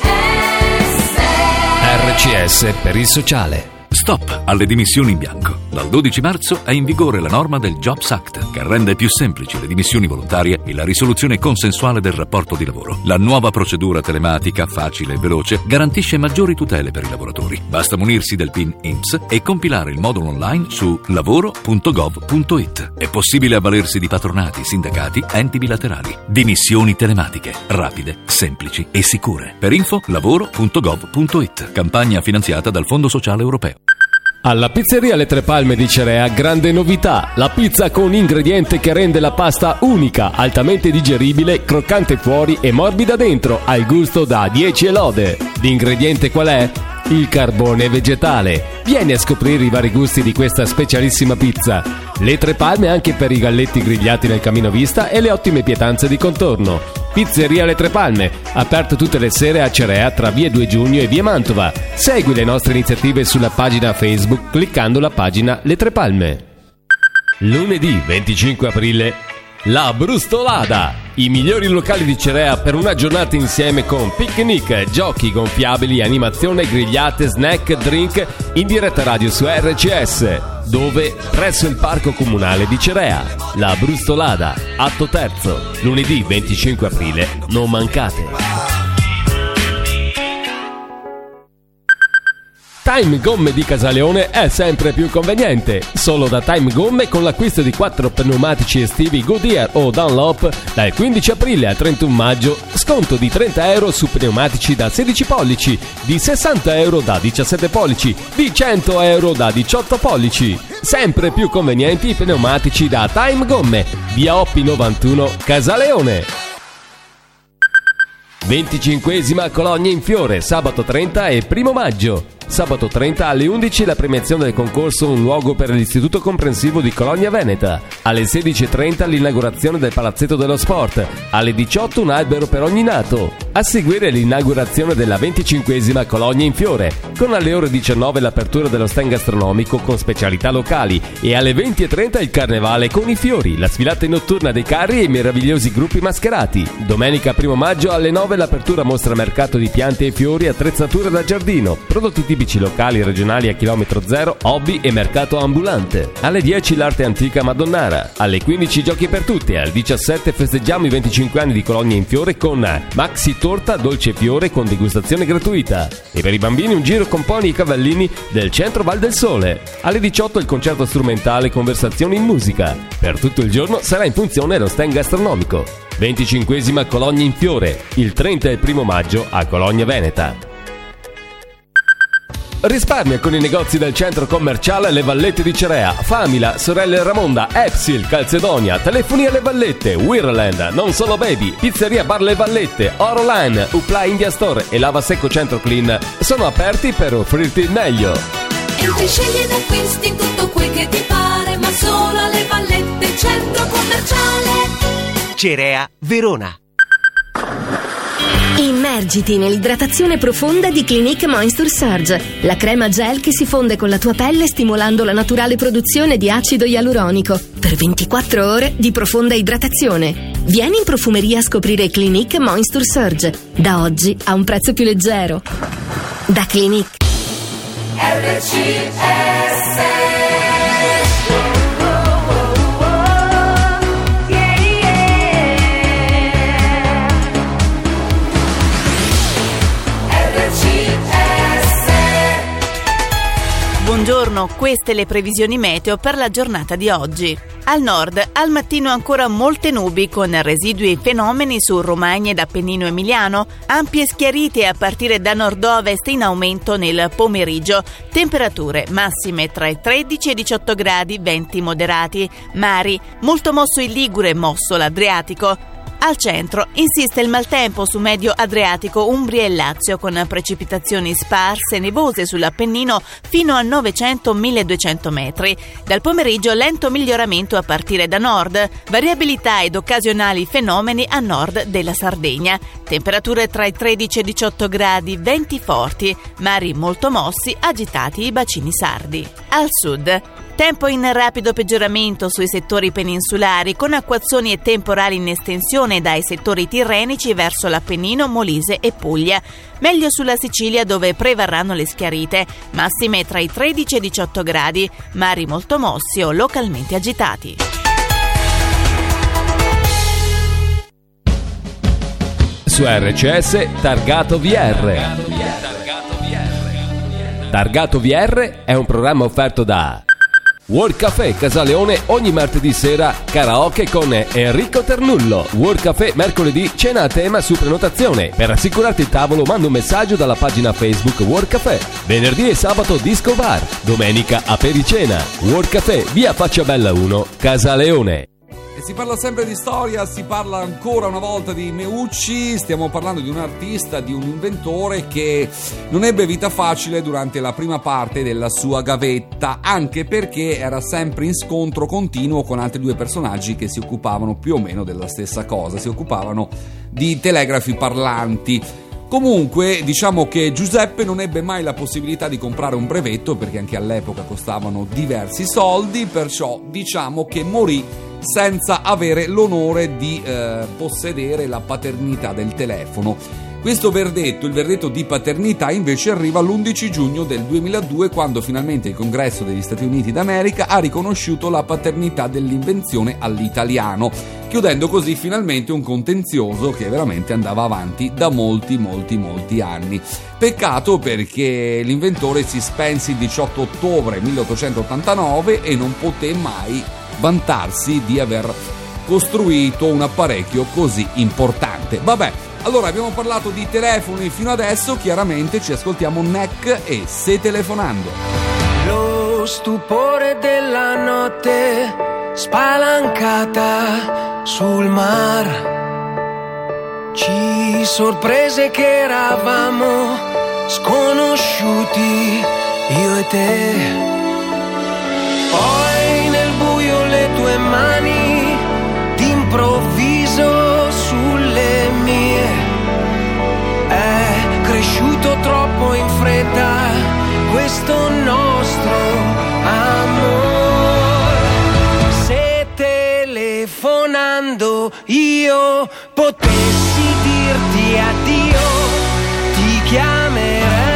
RCS per il sociale. Stop alle dimissioni in bianco. Dal 12 marzo è in vigore la norma del Jobs Act, che rende più semplici le dimissioni volontarie e la risoluzione consensuale del rapporto di lavoro. La nuova procedura telematica, facile e veloce, garantisce maggiori tutele per i lavoratori. Basta munirsi del PIN INPS e compilare il modulo online su lavoro.gov.it. È possibile avvalersi di patronati, sindacati, enti bilaterali. Dimissioni telematiche, rapide, semplici e sicure. Per info, lavoro.gov.it. Campagna finanziata dal Fondo Sociale Europeo. Alla pizzeria Le Tre Palme di Cerea, grande novità, la pizza con ingrediente che rende la pasta unica, altamente digeribile, croccante fuori e morbida dentro, al gusto da 10 lode. L'ingrediente qual è? Il carbone vegetale. Vieni a scoprire i vari gusti di questa specialissima pizza. Le Tre Palme anche per i galletti grigliati nel camino vista e le ottime pietanze di contorno. Pizzeria Le Tre Palme, aperto tutte le sere a Cerea tra via 2 Giugno e via Mantova. Segui le nostre iniziative sulla pagina Facebook cliccando la pagina Le Tre Palme. Lunedì 25 aprile, La Brustolada. I migliori locali di Cerea per una giornata insieme con picnic, giochi gonfiabili, animazione, grigliate, snack, drink in diretta radio su RCS. Dove? Presso il Parco Comunale di Cerea. La Brustolada, atto terzo, lunedì 25 aprile, non mancate. Time Gomme di Casaleone è sempre più conveniente. Solo da Time Gomme, con l'acquisto di 4 pneumatici estivi Goodyear o Dunlop, dal 15 aprile al 31 maggio, sconto di €30 su pneumatici da 16 pollici, di €60 da 17 pollici, di €100 da 18 pollici. Sempre più convenienti i pneumatici da Time Gomme, via Oppi 91, Casaleone. 25esima Colonia in Fiore, sabato 30 e 1 maggio. Sabato 30 alle 11 la premiazione del concorso Un luogo per l'Istituto Comprensivo di Colonia Veneta. Alle 16:30 l'inaugurazione del Palazzetto dello Sport. Alle 18 un albero per ogni nato. A seguire l'inaugurazione della 25esima Colonia in Fiore, con alle ore 19 l'apertura dello stand gastronomico con specialità locali e alle 20:30 il carnevale con i fiori, la sfilata notturna dei carri e i meravigliosi gruppi mascherati. Domenica 1 maggio alle 9 l'apertura mostra mercato di piante e fiori, attrezzature da giardino, prodotti tipici locali e regionali a chilometro zero, hobby e mercato ambulante. Alle 10 l'arte antica Madonnara. Alle 15 giochi per tutti. Al 17 festeggiamo i 25 anni di Colonia in Fiore con Maxi Torta Dolce Fiore con degustazione gratuita. E per i bambini un giro con pony e cavallini del centro Val del Sole. Alle 18 il concerto strumentale Conversazioni in musica. Per tutto il giorno sarà in funzione lo stand gastronomico. 25esima Colonia in Fiore, il 30 e 1 maggio a Colonia Veneta. Risparmia con i negozi del centro commerciale Le Vallette di Cerea, Famila, Sorelle Ramonda, Epsil, Calzedonia, Telefoni alle Vallette, Wirland, Non Solo Baby, Pizzeria Bar Le Vallette, Oroline, Upla India Store e Lava Secco Centro Clean sono aperti per offrirti il meglio. Entri, scegli ed acquisti tutto quel che ti pare, ma solo alle Vallette, centro commerciale Cerea, Verona. Immergiti nell'idratazione profonda di Clinique Moisture Surge, la crema gel che si fonde con la tua pelle stimolando la naturale produzione di acido ialuronico per 24 ore di profonda idratazione. Vieni in profumeria a scoprire Clinique Moisture Surge, da oggi a un prezzo più leggero. Da Clinique. RCS. Buongiorno, queste le previsioni meteo per la giornata di oggi. Al nord, al mattino ancora molte nubi con residui fenomeni su Romagna ed Appennino Emiliano, ampie schiarite a partire da nord-ovest in aumento nel pomeriggio, temperature massime tra i 13 e i 18 gradi, venti moderati, mari, molto mosso il Ligure, mosso l'Adriatico. Al centro insiste il maltempo su medio Adriatico, Umbria e Lazio, con precipitazioni sparse e nevose sull'Appennino fino a 900-1200 metri. Dal pomeriggio lento miglioramento a partire da nord, variabilità ed occasionali fenomeni a nord della Sardegna. Temperature tra i 13 e i 18 gradi, venti forti, mari molto mossi, agitati i bacini sardi. al sud. Tempo in rapido peggioramento sui settori peninsulari, con acquazzoni e temporali in estensione dai settori tirrenici verso l'Appennino, Molise e Puglia. Meglio sulla Sicilia, dove prevarranno le schiarite, massime tra i 13 e i 18 gradi, mari molto mossi o localmente agitati. Su RCS Targato VR. Targato VR è un programma offerto da World Café Casaleone, ogni martedì sera karaoke con Enrico Ternullo. World Café mercoledì cena a tema su prenotazione. Per assicurarti il tavolo manda un messaggio dalla pagina Facebook World Café. Venerdì e sabato disco bar. Domenica apericena. World Café, via Facciabella 1, Casaleone. E si parla sempre di storia, si parla ancora una volta di Meucci. Stiamo parlando di un artista, di un inventore che non ebbe vita facile durante la prima parte della sua gavetta, anche perché era sempre in scontro continuo con altri due personaggi che si occupavano più o meno della stessa cosa, si occupavano di telegrafi parlanti. Comunque, diciamo che Giuseppe non ebbe mai la possibilità di comprare un brevetto, perché anche all'epoca costavano diversi soldi, perciò diciamo che morì senza avere l'onore di possedere la paternità del telefono. Questo verdetto, il verdetto di paternità, invece arriva l'11 giugno del 2002, quando finalmente il Congresso degli Stati Uniti d'America ha riconosciuto la paternità dell'invenzione all'italiano, chiudendo così finalmente un contenzioso che veramente andava avanti da molti anni. Peccato, perché l'inventore si spense il 18 ottobre 1889 e non poté mai vantarsi di aver costruito un apparecchio così importante. Vabbè, allora abbiamo parlato di telefoni fino adesso, chiaramente ci ascoltiamo NEC e Se telefonando. Lo stupore della notte spalancata sul mar ci sorprese che eravamo sconosciuti, io e te. Poi nel buio le tue mani d'improvviso sulle mie. È cresciuto troppo in fretta questo nostro amore. Se telefonando io potessi dirti addio, ti chiamerei.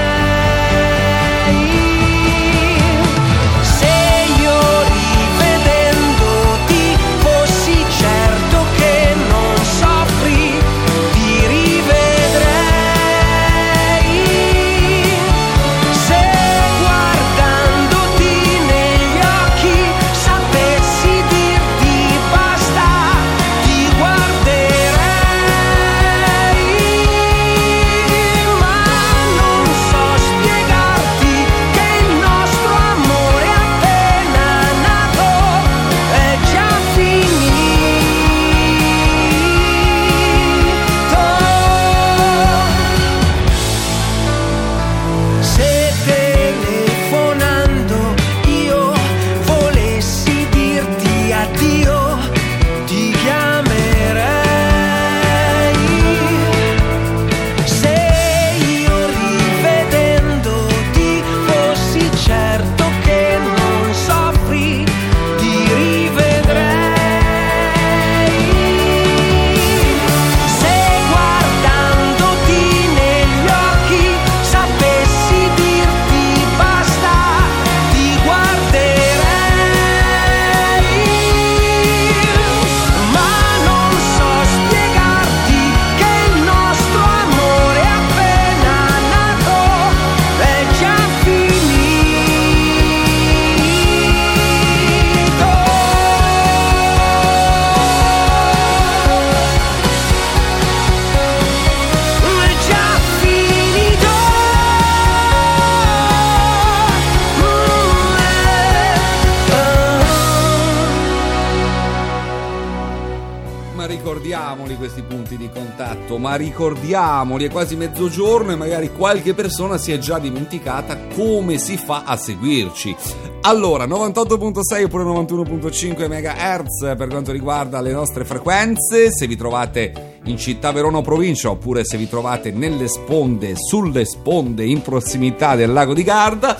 ricordiamoli questi punti di contatto, ma ricordiamoli, è quasi mezzogiorno e magari qualche persona si è già dimenticata come si fa a seguirci. Allora, 98.6 oppure 91.5 MHz per quanto riguarda le nostre frequenze, se vi trovate in città Verona o provincia, oppure se vi trovate nelle sponde, sulle sponde in prossimità del lago di Garda,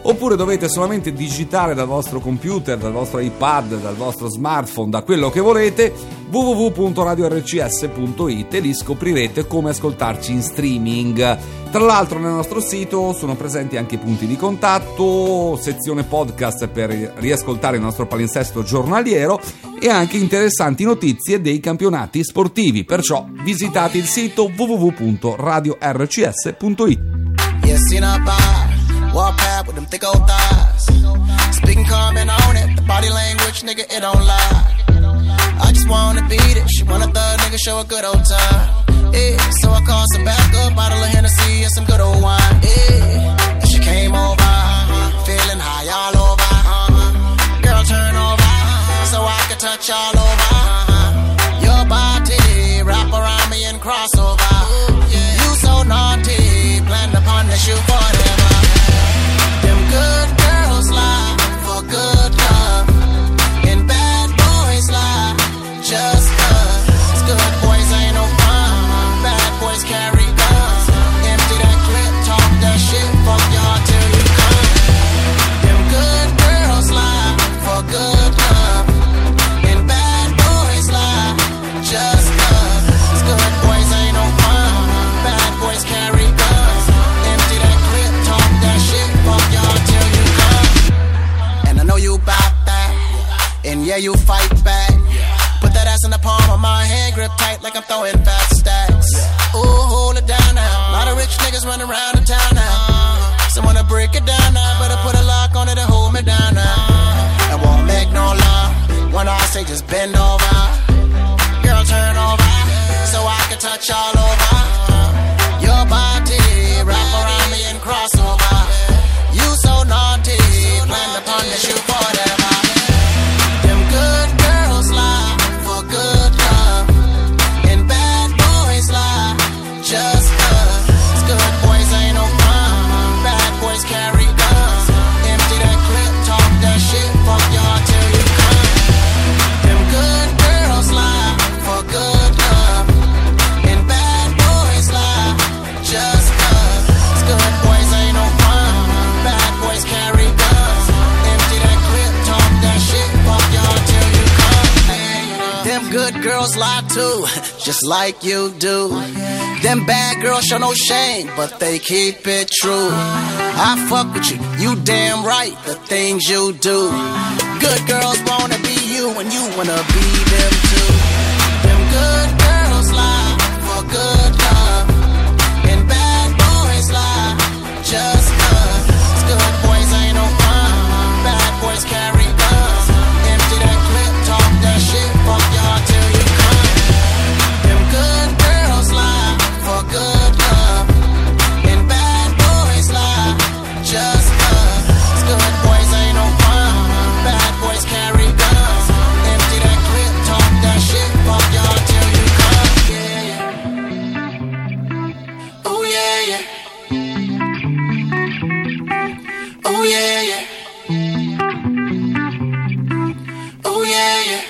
oppure dovete solamente digitare dal vostro computer, dal vostro iPad, dal vostro smartphone, da quello che volete, www.radiorcs.it, e lì scoprirete come ascoltarci in streaming. Tra l'altro nel nostro sito sono presenti anche punti di contatto, sezione podcast per riascoltare il nostro palinsesto giornaliero e anche interessanti notizie dei campionati sportivi, perciò visitate il sito www.radiorcs.it. Walk past with them thick old thighs. Speaking comment on it, the body language, nigga, it don't lie. I just wanna beat it, she want a thug nigga, show a good old time. Yeah, so I called some backup, bottle of Hennessy and some good old wine. Yeah, and she came over, feeling high all over. Girl, turn over, so I can touch all over. Your body, wrap around me and cross over. You so naughty, plan to punish you forever. Good girls lie for good love, and bad boys lie just cause. Good boys ain't no fun, bad boys carry guns. Empty that clip, talk that shit, fuck y'all till you come. Them good girls lie for good love, and bad boys lie just cause. Good boys ain't no fun, bad boys carry guns. Empty that clip, talk that shit, fuck y'all. I know you bout that, and yeah, you fight back. Put that ass in the palm of my hand, grip tight like I'm throwing fat stacks. Ooh, hold it down now. A lot of rich niggas running around the town now. So wanna break it down now, better put a lock on it and hold me down now. I won't make no love when I say just bend over. Girl, turn over, so I can touch all over. Your body, wrap around me and cross over. You so naughty, plan to punish you forever. Them good girls lie for good love, and bad boys lie just cause. Good boys ain't no fun, bad boys carry guns. Empty that clip, talk that shit, fuck y'all till you come. Them good girls lie for good love, and bad boys lie just cause. Good boys ain't no fun, bad boys carry guns. Empty that clip, talk that shit, fuck y'all till you come. Them good girls lie too, just like you do. Them bad girls show no shame, but they keep it true. I fuck with you, you damn right, the things you do. Good girls wanna be you, and you wanna be them too. Them good girls lie for good love, and bad boys lie just cause. Good boys ain't no fun, bad boys carry guns. Empty that clip, talk that shit, fuck y'all till you come. Them good girls lie for good love, and bad boys lie just cause. Good boys ain't no fun, bad boys carry guns. Empty that clip, talk that shit, fuck y'all till you come. Yeah, yeah. Oh yeah, yeah. Oh yeah, yeah. Oh yeah, yeah.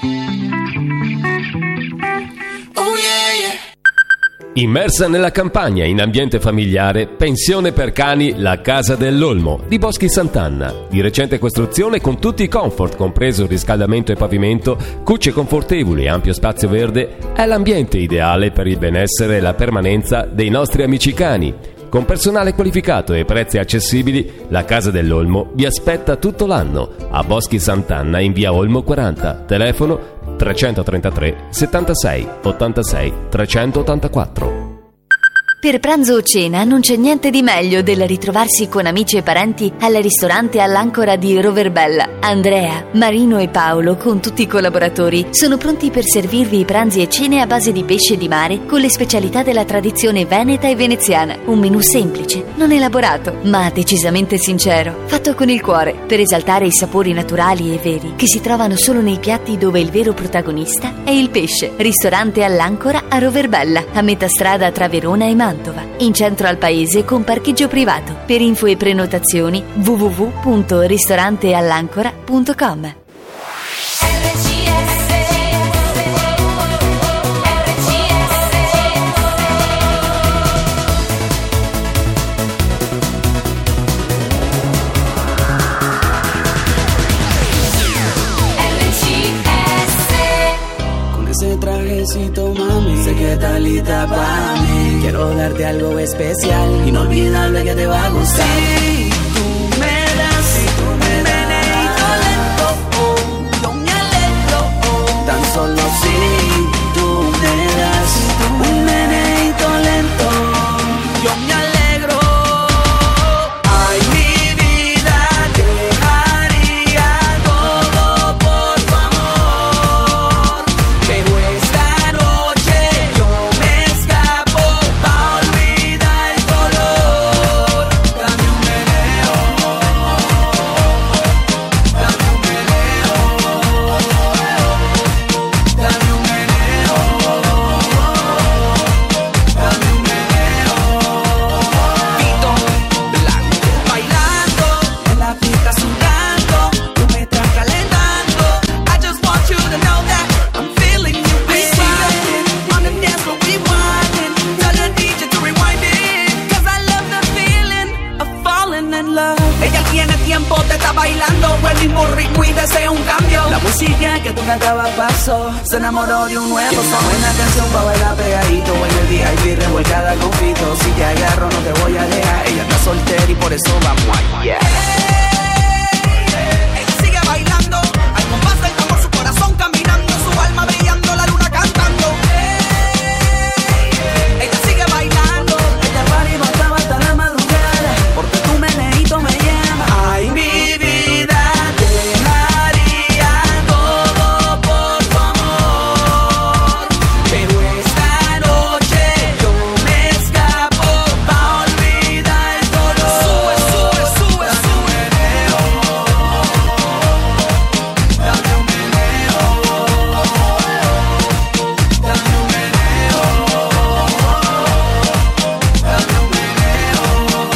Oh yeah, yeah. Immersa nella campagna, in ambiente familiare, pensione per cani La Casa dell'Olmo di Boschi Sant'Anna. Di recente costruzione con tutti i comfort, compreso riscaldamento e pavimento, cucce confortevoli e ampio spazio verde, è l'ambiente ideale per il benessere e la permanenza dei nostri amici cani. Con personale qualificato e prezzi accessibili, La Casa dell'Olmo vi aspetta tutto l'anno a Boschi Sant'Anna in via Olmo 40, telefono 333 76 86 384. Per pranzo o cena non c'è niente di meglio del ritrovarsi con amici e parenti al ristorante all'Ancora di Roverbella. Andrea, Marino e Paolo, con tutti i collaboratori, sono pronti per servirvi i pranzi e cene a base di pesce di mare con le specialità della tradizione veneta e veneziana. Un menù semplice, non elaborato, ma decisamente sincero, fatto con il cuore, per esaltare i sapori naturali e veri che si trovano solo nei piatti dove il vero protagonista è il pesce. Ristorante all'Ancora a Roverbella, a metà strada tra Verona e Mantova, in centro al paese con parcheggio privato. Per info e prenotazioni www.ristoranteallancora.com. toda para mí. Quiero darte algo especial, inolvidable que te va a gustar. Si tú me das, un meneíto lento, yo me alegro. Tan solo si tú me das un meneíto lento, yo me alegro. Ay, mi vida, dejaría todo por tu amor. Pero esta noche yo me escapo pa' olvidar el dolor. Dame un meneo, dame un meneo, dame un meneo, dame un meneo. Pito blanco, bailando en la pista sudando, tú me estás calentando. I just want you to know that I'm feeling you, baby. On the dance floor we winding, tell the DJ to rewind it, 'cause I love the feeling of falling in love. Ella tiene tiempo, te está bailando el mismo ritmo y desea un cambio. la música que tú cantabas pasó, se enamoró de un nuevo son. Buena canción pa' bailar pegadito, en el VIP revolcada con Fito. Si te agarro no te voy a dejar, ella está soltera y por eso vamos allá. Ella sigue bailando, al compás del tambor su corazón caminando, su alma brillando, la luna cantando. Ella sigue bailando, ella para y bailaba hasta la madrugada, porque tu meneíto me llama. Ay, mi vida, dejaría todo por tu amor. Pero esta noche yo me escapo pa' olvidar el dolor. Sube, sube, sube, sube. Dame un meneo, dame un meneo, dame un meneo.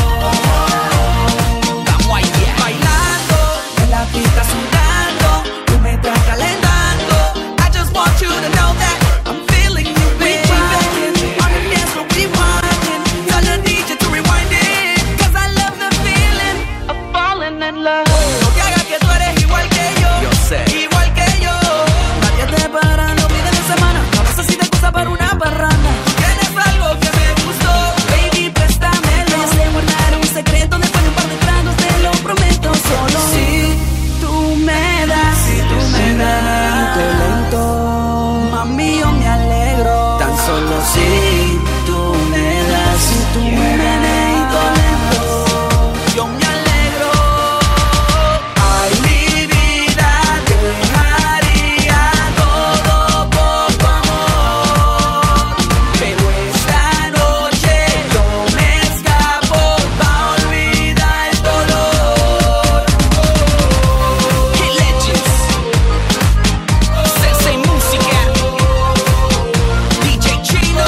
Vamos allá. Bailando en la pista sudando, tú me estás calentando. I just want you to know that I'm feeling you, baby. On the dance floor we winding, tell the DJ to rewind it, 'cause I love the feeling of falling in love. No te hagas que tú eres igual que yo sé. igual que yo. Nadie te para los fines de semana, no necesitas excusa para una parranda. Tienes algo que me gustó, Baby, préstamelo. Voy a hacer guardar un secreto después de un par de tragos, te lo prometo. Solo si tú me das, meneíto lento, mami, yo me alegro. tan solo si tú me das un meneíto lento. Yo me alegro. Ay, mi vida, dejaría todo por tu amor. Pero esta noche yo me escapo pa' olvidar el dolor. Hit Legends, Sensei Música, DJ Chino,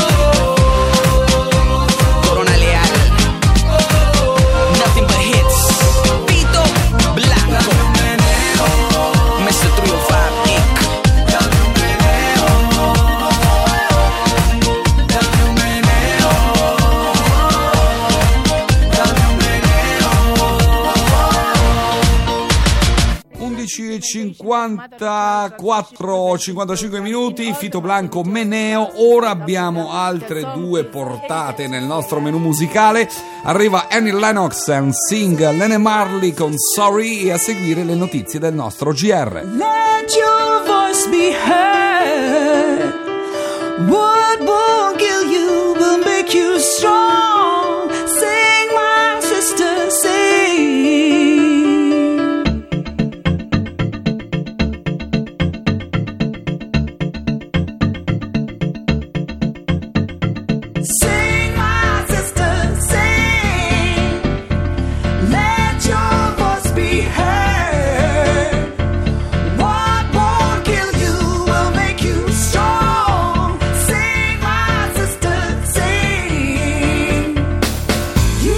Corona Leal, Nothing but hits, Pito Blanco, Mr. 305 Inc. Dame un meneo, dame un meneo, dame un meneo. 11:54, 55 minuti, Fito Blanco, Meneo. Ora abbiamo altre due portate nel nostro menù musicale. Arriva Annie Lennox and Sing, Lene Marley con Sorry, e a seguire le notizie del nostro GR. Let your voice be heard. What won't kill you will make you strong. Sing, my sister, sing. Sing, my sister, sing. Let your voice be heard. What won't kill you will make you strong. Sing, my sister, sing.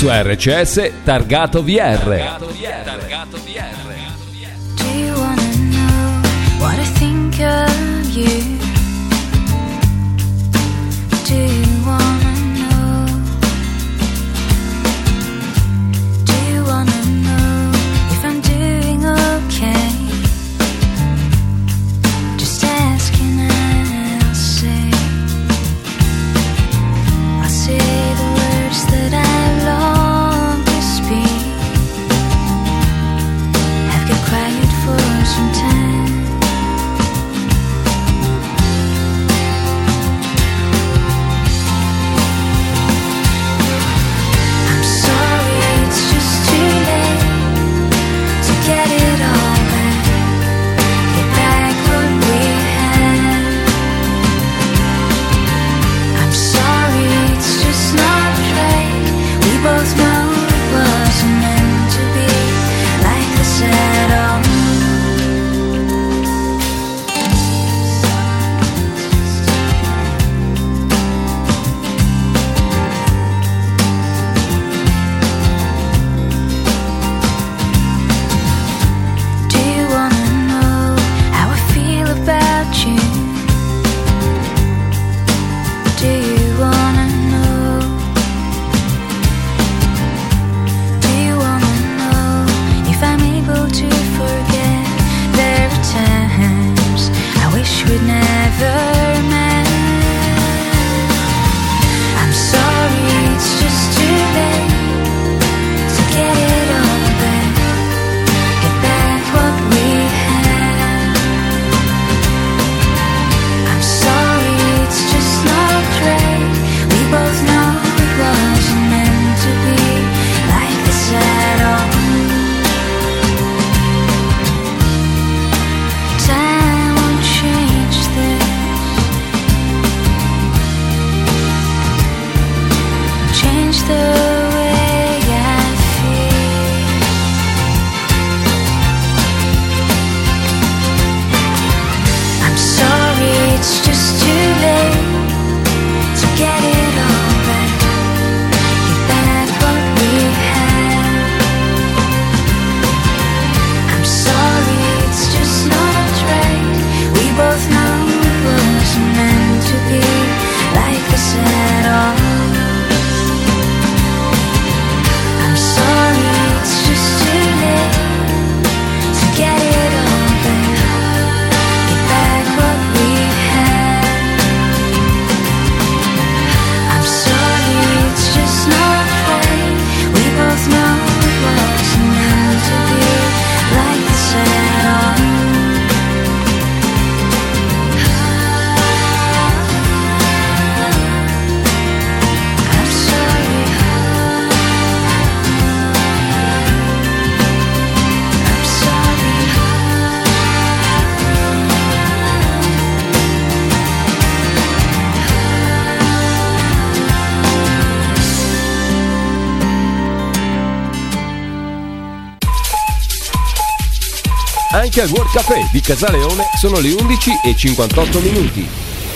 su RCS Targato VR. Do you wanna know what I think of you? Do you wanna know? Do you wanna know if I'm doing okay? Just asking and I'll say the words that I long to speak. I've kept quiet for some time. I'm sorry, it's just too late to get it all back. Get back what we had. I'm sorry, it's just not right. We both know it wasn't meant to be like this at all. Do you wanna know how I feel about you? Do you wanna know? Do you wanna know if I'm able to forget? There are times I wish we'd never met. I'm sorry, it's just too late to get it all back. Get back what we had. I'm sorry, it's just not right. We both know it wasn't meant to be like this at all. Time won't change this. Change the way I feel. I'm sorry, it's just too late to get it all back. Get back what we had. I'm sorry, it's just not right. We both know it wasn't meant to be like this at all. I'm sorry, it's just too late to get it all back. Get back what we had. I'm sorry, it's just not right. We both know it wasn't meant to be like this at all. I'm sorry. I'm sorry. Anche al World Café di Casaleone sono le 11:58.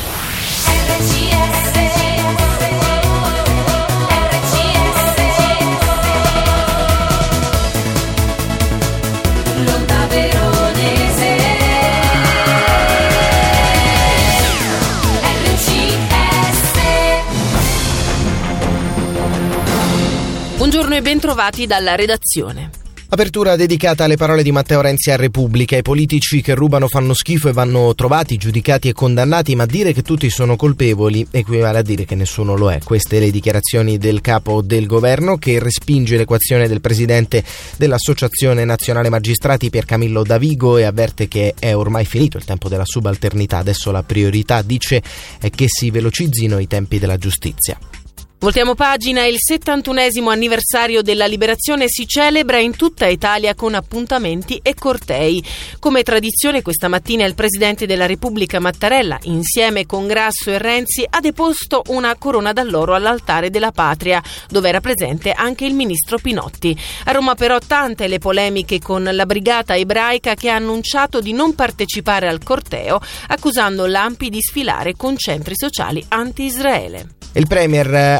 L'onda veronese RCS. Buongiorno e bentrovati dalla redazione. Apertura dedicata alle parole di Matteo Renzi a Repubblica. I politici che rubano fanno schifo e vanno trovati, giudicati e condannati, ma dire che tutti sono colpevoli equivale a dire che nessuno lo è. Queste le dichiarazioni del capo del governo, che respinge l'equazione del presidente dell'Associazione Nazionale Magistrati Piercamillo Davigo e avverte che è ormai finito il tempo della subalternità. Adesso la priorità, dice, è che si velocizzino i tempi della giustizia. Voltiamo pagina. Il 71esimo anniversario della liberazione si celebra in tutta Italia con appuntamenti e cortei. Come tradizione, questa mattina il Presidente della Repubblica Mattarella, insieme con Grasso e Renzi, ha deposto una corona d'alloro all'altare della Patria, dove era presente anche il ministro Pinotti. A Roma però tante le polemiche con la brigata ebraica, che ha annunciato di non partecipare al corteo, accusando l'ANPI di sfilare con centri sociali anti-Israele. Il Premier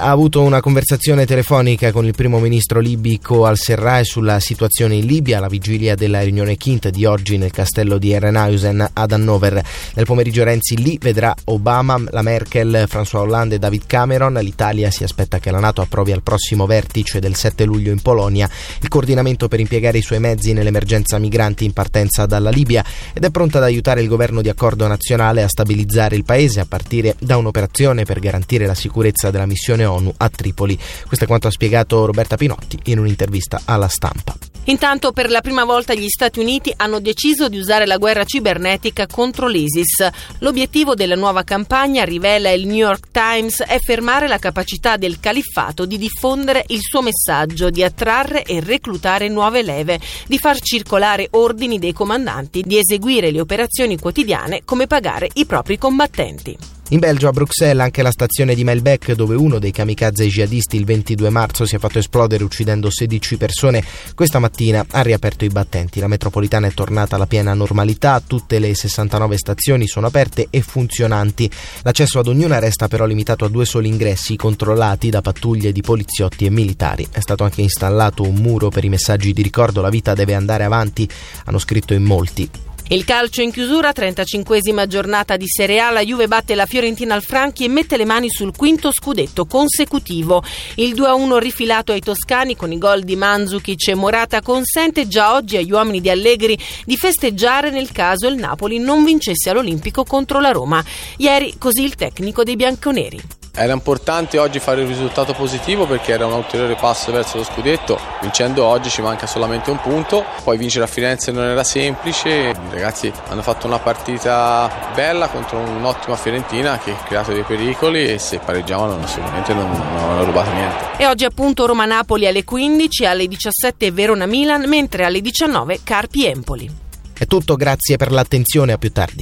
ha avuto una conversazione telefonica con il primo ministro libico al-Serraj sulla situazione in Libia alla vigilia della riunione Quinta di oggi nel castello di Herrenhausen ad Hannover. Nel pomeriggio Renzi lì vedrà Obama, la Merkel, François Hollande e David Cameron. L'Italia si aspetta che la NATO approvi al prossimo vertice del 7 luglio in Polonia il coordinamento per impiegare i suoi mezzi nell'emergenza migranti in partenza dalla Libia ed è pronta ad aiutare il governo di accordo nazionale a stabilizzare il paese a partire da un'operazione per garantire la sicurezza della missione ONU a Tripoli. Questo è quanto ha spiegato Roberta Pinotti in un'intervista alla Stampa. Intanto per la prima volta gli Stati Uniti hanno deciso di usare la guerra cibernetica contro l'ISIS. L'obiettivo della nuova campagna, rivela il New York Times, è fermare la capacità del califfato di diffondere il suo messaggio, di attrarre e reclutare nuove leve, di far circolare ordini dei comandanti, di eseguire le operazioni quotidiane come pagare i propri combattenti. In Belgio, a Bruxelles, anche la stazione di Melbek, dove uno dei kamikaze jihadisti il 22 marzo si è fatto esplodere uccidendo 16 persone, questa mattina ha riaperto i battenti. La metropolitana è tornata alla piena normalità, tutte le 69 stazioni sono aperte e funzionanti. L'accesso ad ognuna resta però limitato a 2 soli ingressi controllati da pattuglie di poliziotti e militari. È stato anche installato un muro per i messaggi di ricordo, la vita deve andare avanti, hanno scritto in molti. Il calcio in chiusura, 35esima giornata di Serie A, la Juve batte la Fiorentina al Franchi e mette le mani sul quinto scudetto consecutivo. Il 2-1 rifilato ai toscani con i gol di Mandzukic e Morata consente già oggi agli uomini di Allegri di festeggiare nel caso il Napoli non vincesse all'Olimpico contro la Roma. Ieri così il tecnico dei bianconeri. Era importante oggi fare il risultato positivo perché era un ulteriore passo verso lo scudetto. Vincendo oggi ci manca solamente un punto, poi vincere a Firenze non era semplice. I ragazzi hanno fatto una partita bella contro un'ottima Fiorentina che ha creato dei pericoli e se pareggiavano sicuramente non avevano rubato niente. E oggi appunto Roma-Napoli alle 15, alle 17 Verona-Milan, mentre alle 19 Carpi-Empoli. È tutto, grazie per l'attenzione, a più tardi.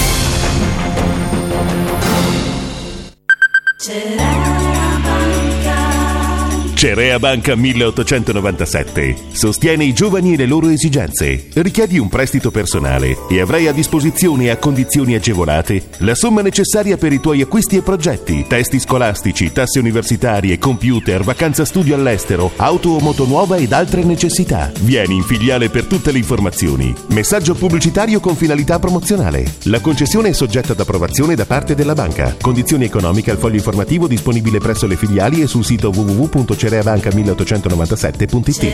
Cerea Banca 1897 sostiene i giovani e le loro esigenze. Richiedi un prestito personale e avrai a disposizione a condizioni agevolate la somma necessaria per i tuoi acquisti e progetti, testi scolastici, tasse universitarie, computer, vacanza studio all'estero, auto o moto nuova ed altre necessità. Vieni in filiale per tutte le informazioni. Messaggio pubblicitario con finalità promozionale. La concessione è soggetta ad approvazione da parte della banca. Condizioni economiche al foglio informativo disponibile presso le filiali e sul sito www.cereabanca1897.it.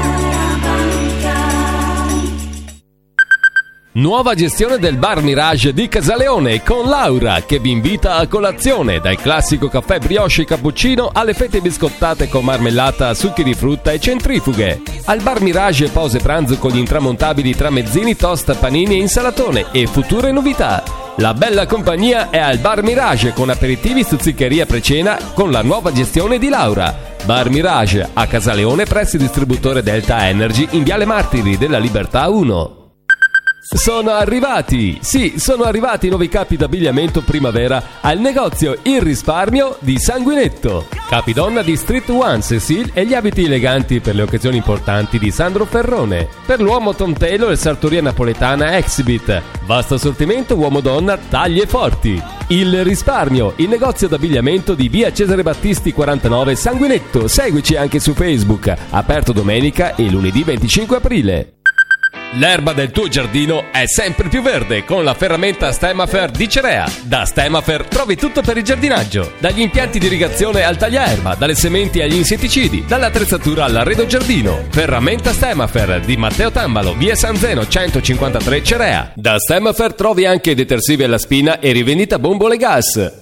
Nuova gestione del Bar Mirage di Casaleone con Laura che vi invita a colazione, dal classico caffè brioche e cappuccino alle fette biscottate con marmellata, succhi di frutta e centrifughe. Al Bar Mirage pause pranzo con gli intramontabili tramezzini, toast, panini e insalatone e future novità. La bella compagnia è al Bar Mirage con aperitivi, stuzzicheria pre-cena con la nuova gestione di Laura. Bar Mirage a Casaleone presso il distributore Delta Energy in Viale Martiri della Libertà 1. Sono arrivati i nuovi capi d'abbigliamento primavera al negozio Il Risparmio di Sanguinetto. Capi donna di Street One, Cecil e gli abiti eleganti per le occasioni importanti di Sandro Ferrone. Per l'uomo Tom Taylor e sartoria napoletana Exhibit. Vasto assortimento uomo-donna, taglie forti. Il Risparmio, il negozio d'abbigliamento di via Cesare Battisti 49 Sanguinetto. Seguici anche su Facebook, aperto domenica e lunedì 25 aprile. L'erba del tuo giardino è sempre più verde con la ferramenta Stemafer di Cerea. Da Stemafer trovi tutto per il giardinaggio, dagli impianti di irrigazione al tagliaerba, dalle sementi agli insetticidi, dall'attrezzatura all'arredo giardino. Ferramenta Stemafer di Matteo Tambalo, via San Zeno 153 Cerea. Da Stemafer trovi anche detersivi alla spina e rivendita bombole gas.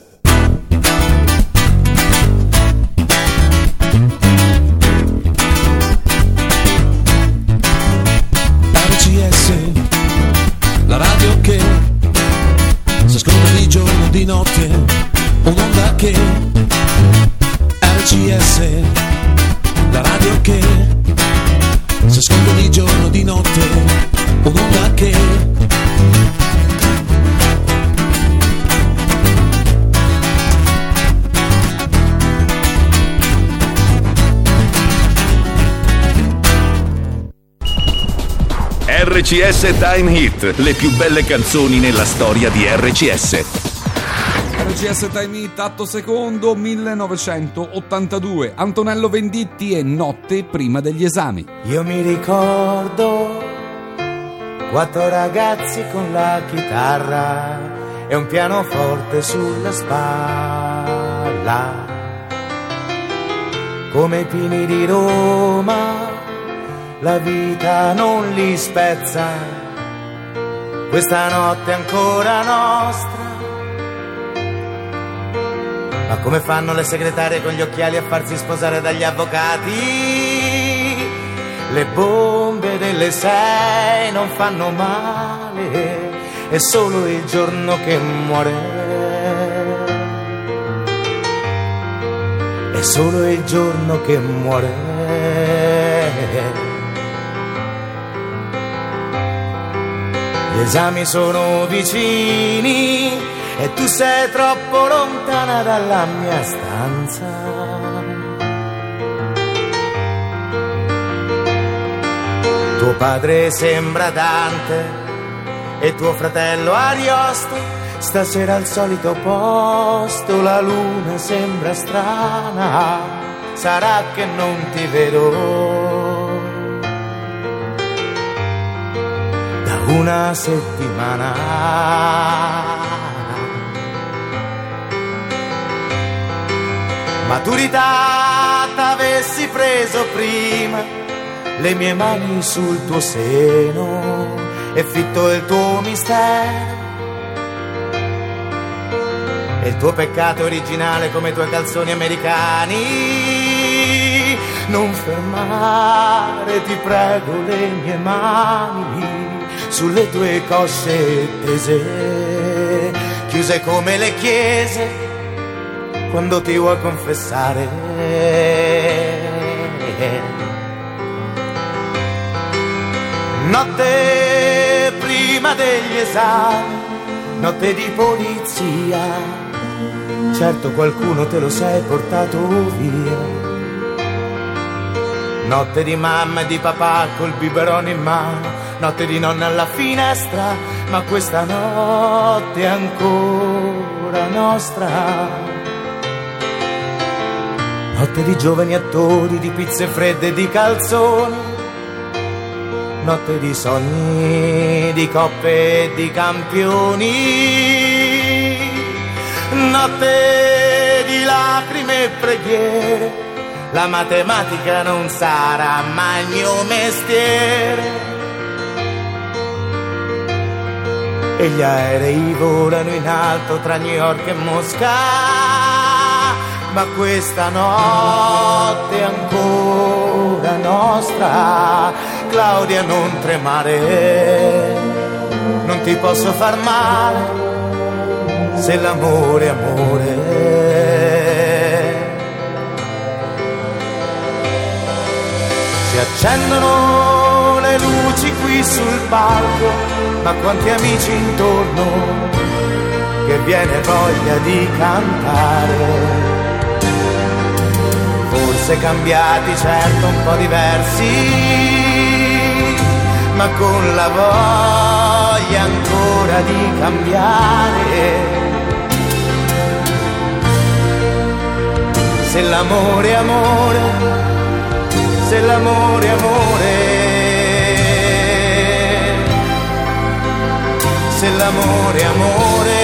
La radio che si ascolta di giorno, di notte, un'onda che RCS, la radio che si ascolta di giorno, di notte, un'onda che RCS Time Hit, le più belle canzoni nella storia di RCS. RCS Time Hit, atto secondo, 1982. Antonello Venditti e Notte prima degli esami. Io mi ricordo 4 ragazzi con la chitarra e un pianoforte sulla spalla. Come i pini di Roma, la vita non li spezza. Questa notte è ancora nostra. Ma come fanno le segretarie con gli occhiali a farsi sposare dagli avvocati? Le bombe delle 6 non fanno male, è solo il giorno che muore. È solo il giorno che muore. Gli esami sono vicini e tu sei troppo lontana dalla mia stanza. Tuo padre sembra Dante e tuo fratello Ariosto. Stasera al solito posto, la luna sembra strana. Sarà che non ti vedo da una settimana. Maturità t'avessi preso prima, le mie mani sul tuo seno e fitto il tuo mistero. E il tuo peccato originale come i tuoi calzoni americani. Non fermare, ti prego, le mie mani sulle tue cosce tese, chiuse come le chiese quando ti vuoi confessare. Notte prima degli esami, notte di polizia, certo qualcuno te lo sei portato via. Notte di mamma e di papà col biberone in mano, notte di nonna alla finestra, ma questa notte è ancora nostra. Notte di giovani attori, di pizze fredde e di calzoni, notte di sogni, di coppe e di campioni, notte di lacrime e preghiere. La matematica non sarà mai il mio mestiere e gli aerei volano in alto tra New York e Mosca. Ma questa notte è ancora nostra. Claudia, non tremare, non ti posso far male se l'amore è amore. Si accendono le luci qui sul palco, ma quanti amici intorno che viene voglia di cantare. Forse cambiati, certo un po' diversi, ma con la voglia ancora di cambiare. Se l'amore è amore, se l'amore è amore, se l'amore è amore.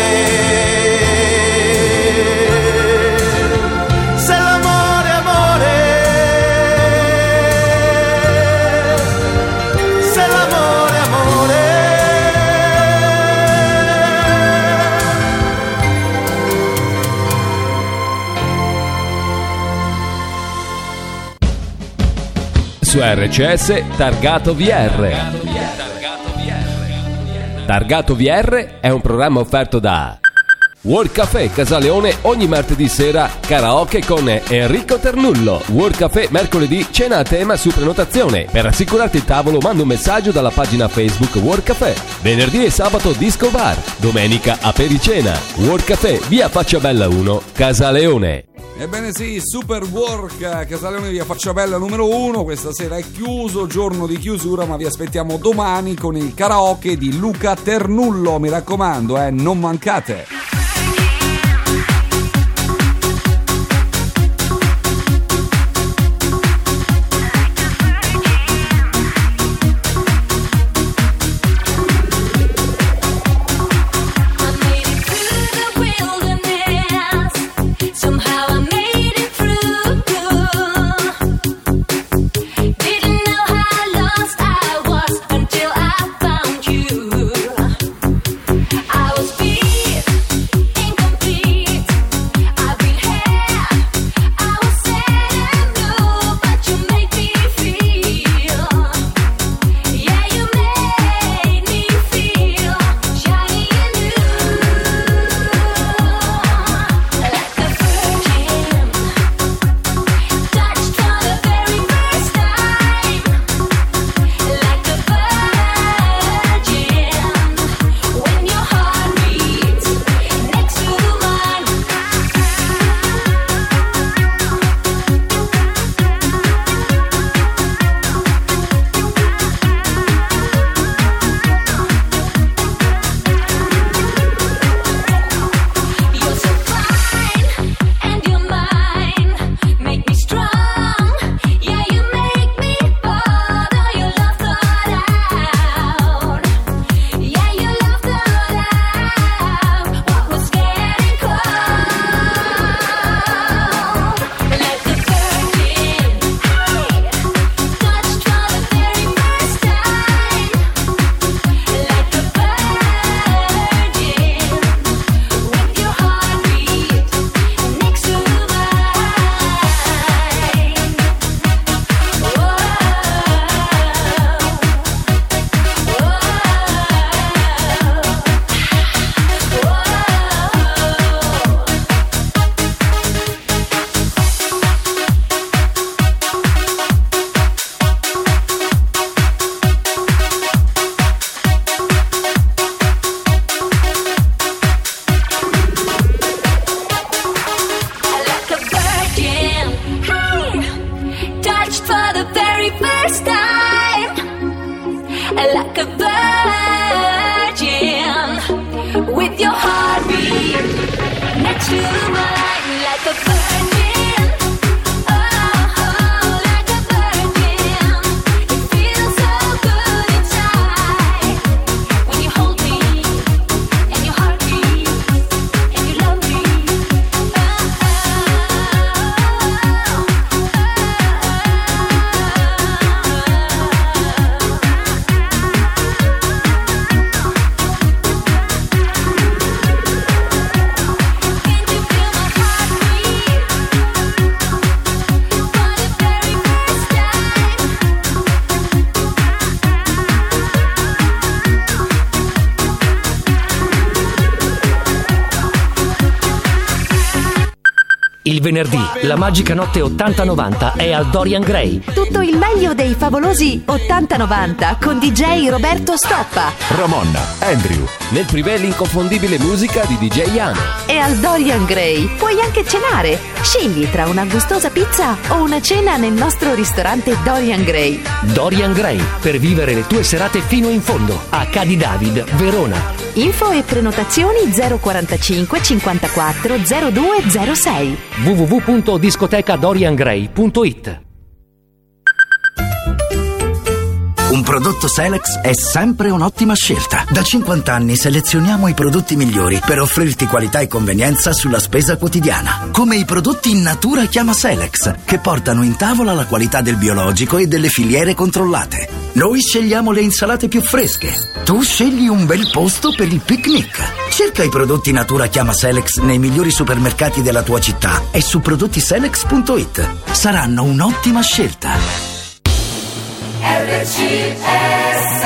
Su RCS Targato VR. Targato VR è un programma offerto da World Café Casaleone, ogni martedì sera karaoke con Enrico Ternullo. World Café mercoledì cena a tema su prenotazione. Per assicurarti il tavolo manda un messaggio dalla pagina Facebook World Café. Venerdì e sabato disco bar. Domenica apericena. World Café via Facciabella 1 Casaleone. Ebbene sì, Super Work Casaleone via Facciabella numero 1. Questa sera è chiuso, giorno di chiusura, ma vi aspettiamo domani con il karaoke di Luca Ternullo. Mi raccomando, non mancate. like a virgin, with your heartbeat next to mine, like a virgin. Il venerdì, la magica notte 80-90 è al Dorian Gray. Tutto il meglio dei favolosi 80-90 con DJ Roberto Stoppa, Ramonna, Andrew, nel privé l'inconfondibile musica di DJ Iano. E al Dorian Gray puoi anche cenare. Scegli tra una gustosa pizza o una cena nel nostro ristorante Dorian Gray. Dorian Gray, per vivere le tue serate fino in fondo, a Cadi David, Verona. Info e prenotazioni 045 54 0206. www.discotecadoriangray.it. Un prodotto Selex è sempre un'ottima scelta. Da 50 anni selezioniamo i prodotti migliori per offrirti qualità e convenienza sulla spesa quotidiana. Come i prodotti in natura Chiama Selex, che portano in tavola la qualità del biologico e delle filiere controllate. Noi scegliamo le insalate più fresche. Tu scegli un bel posto per il picnic. Cerca i prodotti natura Chiama Selex nei migliori supermercati della tua città e su prodottiselex.it. Saranno un'ottima scelta. RCS.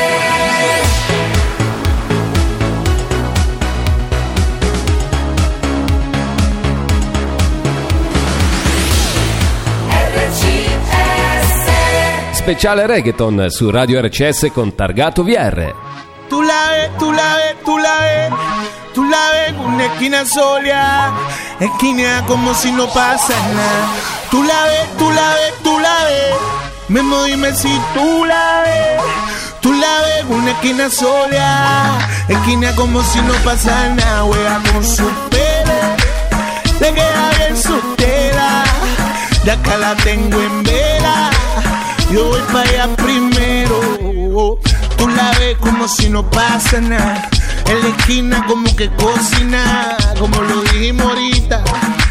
Speciale reggaeton su Radio RCS con Targato VR. Tú la ves, tú la ves, tú la ves, tú la ves una esquina sola, esquina como si no pasa nada. Tú la ves, tú la ves, tú la ves. Memo, dime si tú la ves. Tú la ves, una esquina sola, esquina como si no pasa nada. Juega con su pelo, le queda bien su tela. De acá la tengo en vela, yo voy para allá primero. Tú la ves como si no pasa nada. En la esquina como que cocina, como lo dijimos ahorita.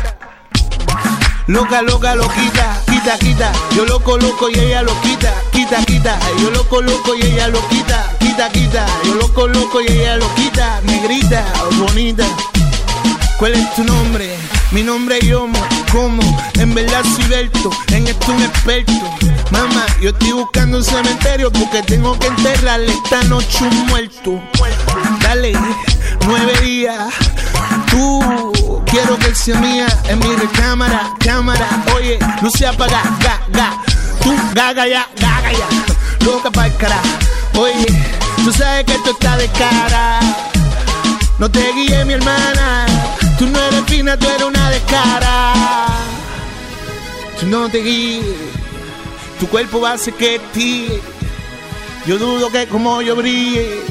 Loca, loca, loquita, quita, quita. Yo lo coloco y ella lo quita, quita, quita. Yo lo coloco y ella lo quita, quita, quita. Yo lo coloco y ella lo quita. Negrita, bonita. ¿Cuál es tu nombre? Mi nombre es Yomo. ¿Cómo? En verdad soy Berto, en esto un experto. Mamá, yo estoy buscando un cementerio porque tengo que enterrarle esta noche un muerto. Dale, 9 días. Tú, quiero que él sea mía en mi recámara, cámara. Oye, no se apaga, ga. Tú, gaga ya, loca pa'l cara. Oye, tú sabes que esto está de cara. No te guíes, mi hermana. Tú no eres fina, tú eres una descara. Tú no te guíes. Tu cuerpo va a hacer que tire. Yo dudo que como yo brille.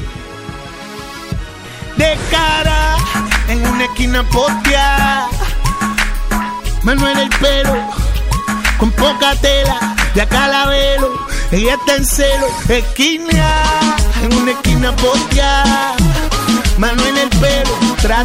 De cara, en una esquina postea. Mano en el pelo, con poca tela. De acá la velo, ella está en celo. Esquina, en una esquina postea. Mano en el pelo, tra.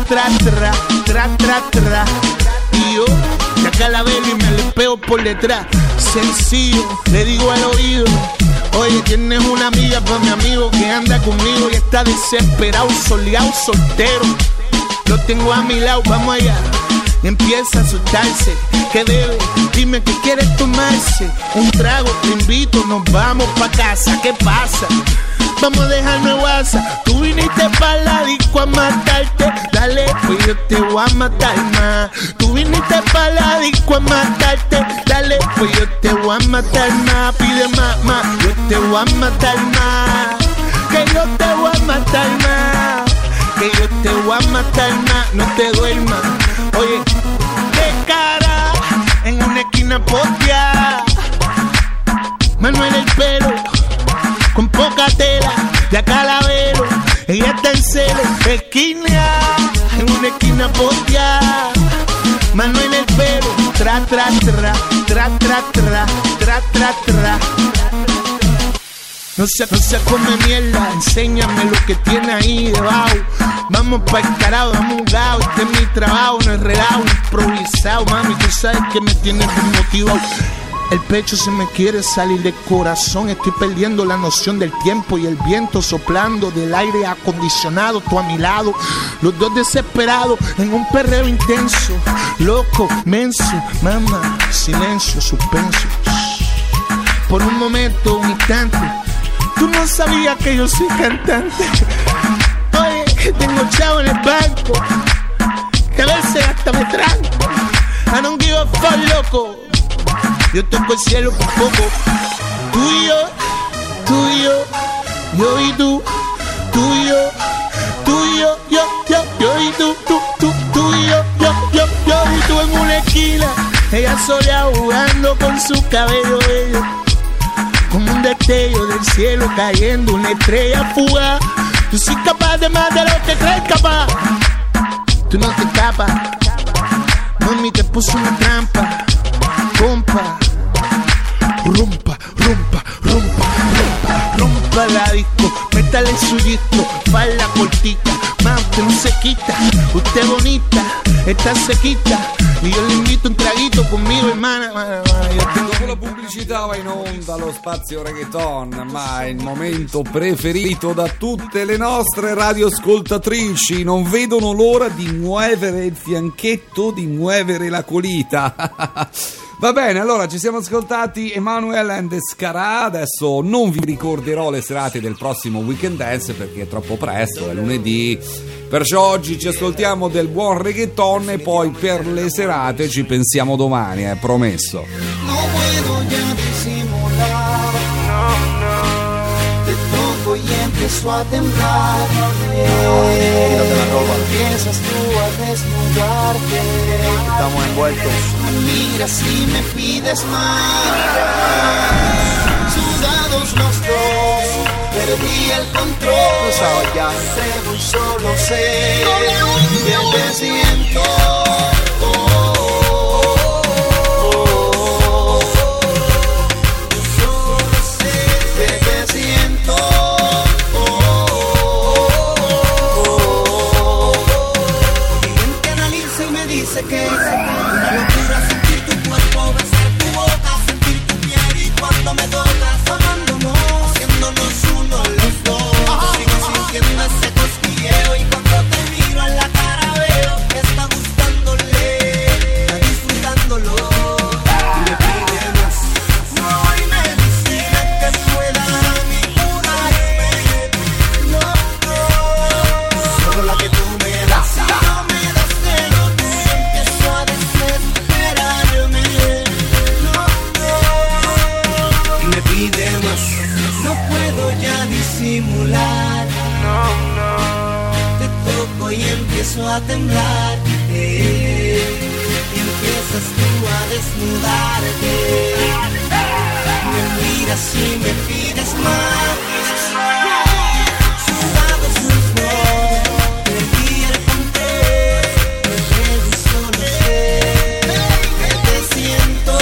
Y yo, de acá la velo y me le pego por detrás. Sencillo, le digo al oído. Oye, tienes una amiga para mi amigo que anda conmigo y está desesperado, soleado, soltero. Lo tengo a mi lado, vamos allá. Y empieza a asustarse. ¿Qué debe? Dime qué quieres tomarse. Un trago, te invito, nos vamos pa' casa. ¿Qué pasa? Vamos a dejarnos en WhatsApp. Tú viniste pa' la disco a matarte. Dale, pues yo te voy a matar más. Tú viniste pa' la disco a matarte. Dale, pues yo te voy a matar más. Pide más. Yo te voy a matar más. Que yo te voy a matar más. Que yo te voy a matar más. No te duermas. Oye, de cara, en una esquina postea. Mano en el pelo, con poca tela. tra, tra, tra, tra, tra. No se come mierda, enséñame lo que tiene ahí debajo. Vamos pa' el carajo, dame un gao, este es mi trabajo, no es relajo, improvisado, mami, tú sabes que me tienes desmotivado. El pecho se me quiere salir del corazón, estoy perdiendo la noción del tiempo y el viento soplando del aire acondicionado, tú a mi lado, los dos desesperados en un perreo intenso, loco, menso, mamá, silencio, suspenso. Por un momento, un instante, tú no sabías que yo soy cantante. Oye, que tengo chavo en el banco, que a veces hasta me tranco. I don't give a fuck, loco. Yo toco el cielo por poco. Tú y yo, yo y tú, tú y yo, tú y yo, yo y tú, tú y yo y tú en una esquina. Ella sola jugando con su cabello bello, como un destello del cielo cayendo, una estrella fugaz. Tú sí capaz de más de lo que crees capaz. Tú no te escapas, mami te puso una trampa, compa. Rumpa, rumpa, rumpa, rumpa, rumpa la disco, métale su disco, falda cortita, más usted no se quita, usted bonita, está sequita, y yo le invito un traguito conmigo, hermana. Dopo la pubblicità va in onda lo spazio reggaeton, ma il momento preferito da tutte le nostre radioascoltatrici. Non vedono l'ora di muovere il fianchetto, di muovere la colita. Va bene, allora ci siamo ascoltati Emanuel and Scarà. Adesso non vi ricorderò le serate del prossimo Weekend Dance perché è troppo presto, è lunedì. Perciò oggi ci ascoltiamo del buon reggaeton e poi per le serate ci pensiamo domani, promesso. No puedo ya disimular, te toco y empiezo a temblar. Empiezas tú a desnudarte, estamos envueltos. Mira si me pides más, sudados los dos, perdí el control. Entrego y solo sé que te siento. Que una locura sentir tu cuerpo, besar tu boca, sentir tu piel y cuando me tocas, amándonos, haciéndonos uno los dos. Sigo sintiendo ese cosquilleo y cuando te miro en la cara veo que está gustándole, está disfrutándolo. Y me pide más, no hay medicina que pueda a mí curarme. No, no, solo la que tú me das. No puedo ya disimular, te toco y empiezo a temblar, y empiezas tú a desnudarte, me miras y me pides más, sudados los dos, perdí el control, entrego y solo sé que te siento.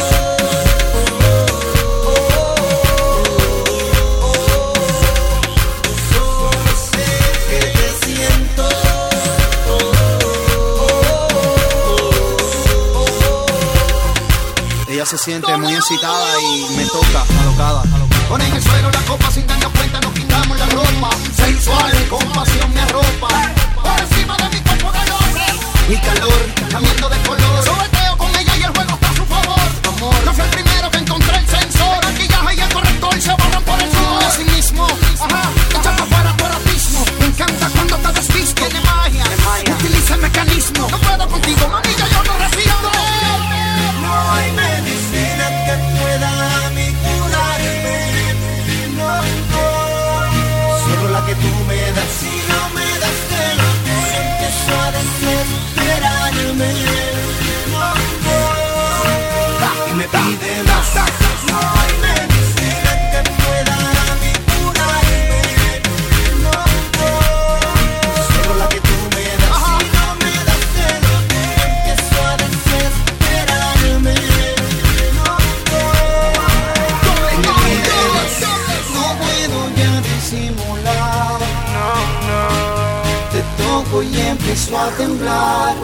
Ella se siente muy excitada y me toca, alocada. Pone en el suelo la copa sin darnos cuenta, nos quitamos la ropa. Sensuales, con pasión me arropa. Por encima de mi cuerpo de hombre. Mi calor, cambiando de color. Sobeteo con ella y el juego está a su favor. Amor, no fue el primero que encontré el sensor. El maquillaje y el corrector se borran por el sudor. A sí mismo, ajá, echando afuera por abismo. Me encanta cuando te desvisto. Tiene magia, utiliza el mecanismo. No puedo contigo, mami, ya yo no resisto. No hay medicina que pueda a mí curarme. No, no, solo la que tú me das. Si no me das de lo que empiezo a desesperarme. No, no, y me pide más. No hay medicina que pueda a mí curarme. No, no, solo la que tú me das. Si no me das de lo que empiezo a desesperarme. No, no. empiezo a temblar,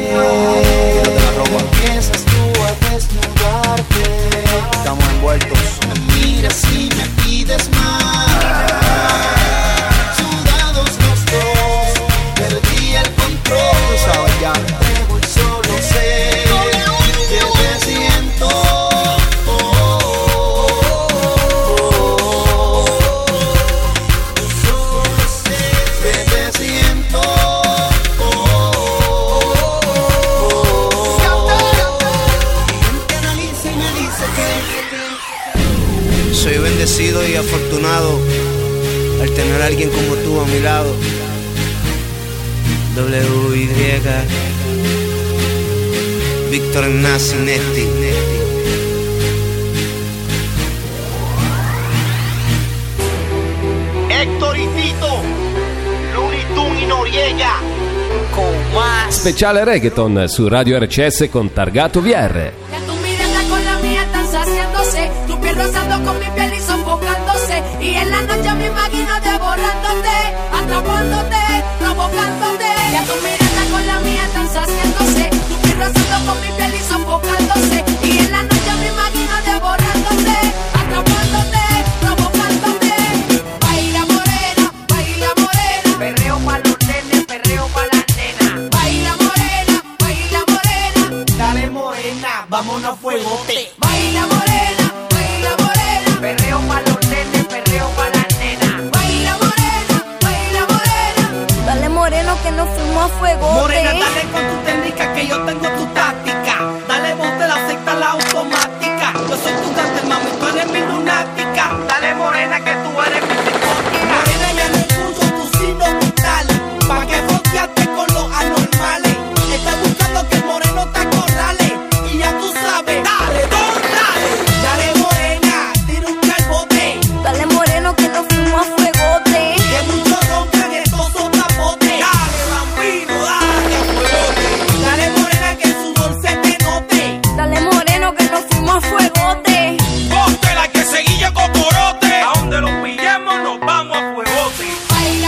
empiezas tú a desnudarte, estamos envueltos. me miras y me pides más, sudados los dos, perdí el control, debo y solo sé que te siento. Soy bendecido y afortunado al tener a alguien como tú a mi lado. W-Y Víctor Ignacio Nesti. Héctor y Tito, Looney Tunes y Noriega, con más. Speciale reggaeton su Radio RCS con Targato VR. Tu mirada con la mía están saciándose, tu piel rozando con mi piel y sofocándose, y en la noche me imagino devorándote, atrapándote, provocándote. Ya tu mirada con la mía están saciándose, tu piel rozando con mi piel y sofocándose, y en la noche me imagino devorándote, atrapándote, provocándote. Baila morena, perreo pa' los nenes, perreo pa' las nenas. Baila morena, Dale morena, vámonos a fuegote. baila morena, perreo pa' los nenes, perreo pa' las nenas. Baila morena, Dale moreno que nos fuimos a fuego. Morena, dale con tu técnica que yo tengo tu táctica. Dale bote la secta, la automática. Yo soy tu dante, mami, tú eres mi lunática. Dale morena que tú eres mi psicótica. Morena, ya no escucho tu signo vital, pa' que fronteaste con los anormales. Estás buscando que el moreno te acorrale, y ya tú sabes, dale, dale. Dale morena, tira un calbote. Dale moreno que nos fuimos a fuegote. Que muchos roncan estos son tapotes. Dale bambino, dale a fuegote. Dale morena que el sudor se te note. Dale moreno que nos fuimos a fuegote. Póntela que seguilla cocorote. A donde los pillemos nos vamos a fuegote. baila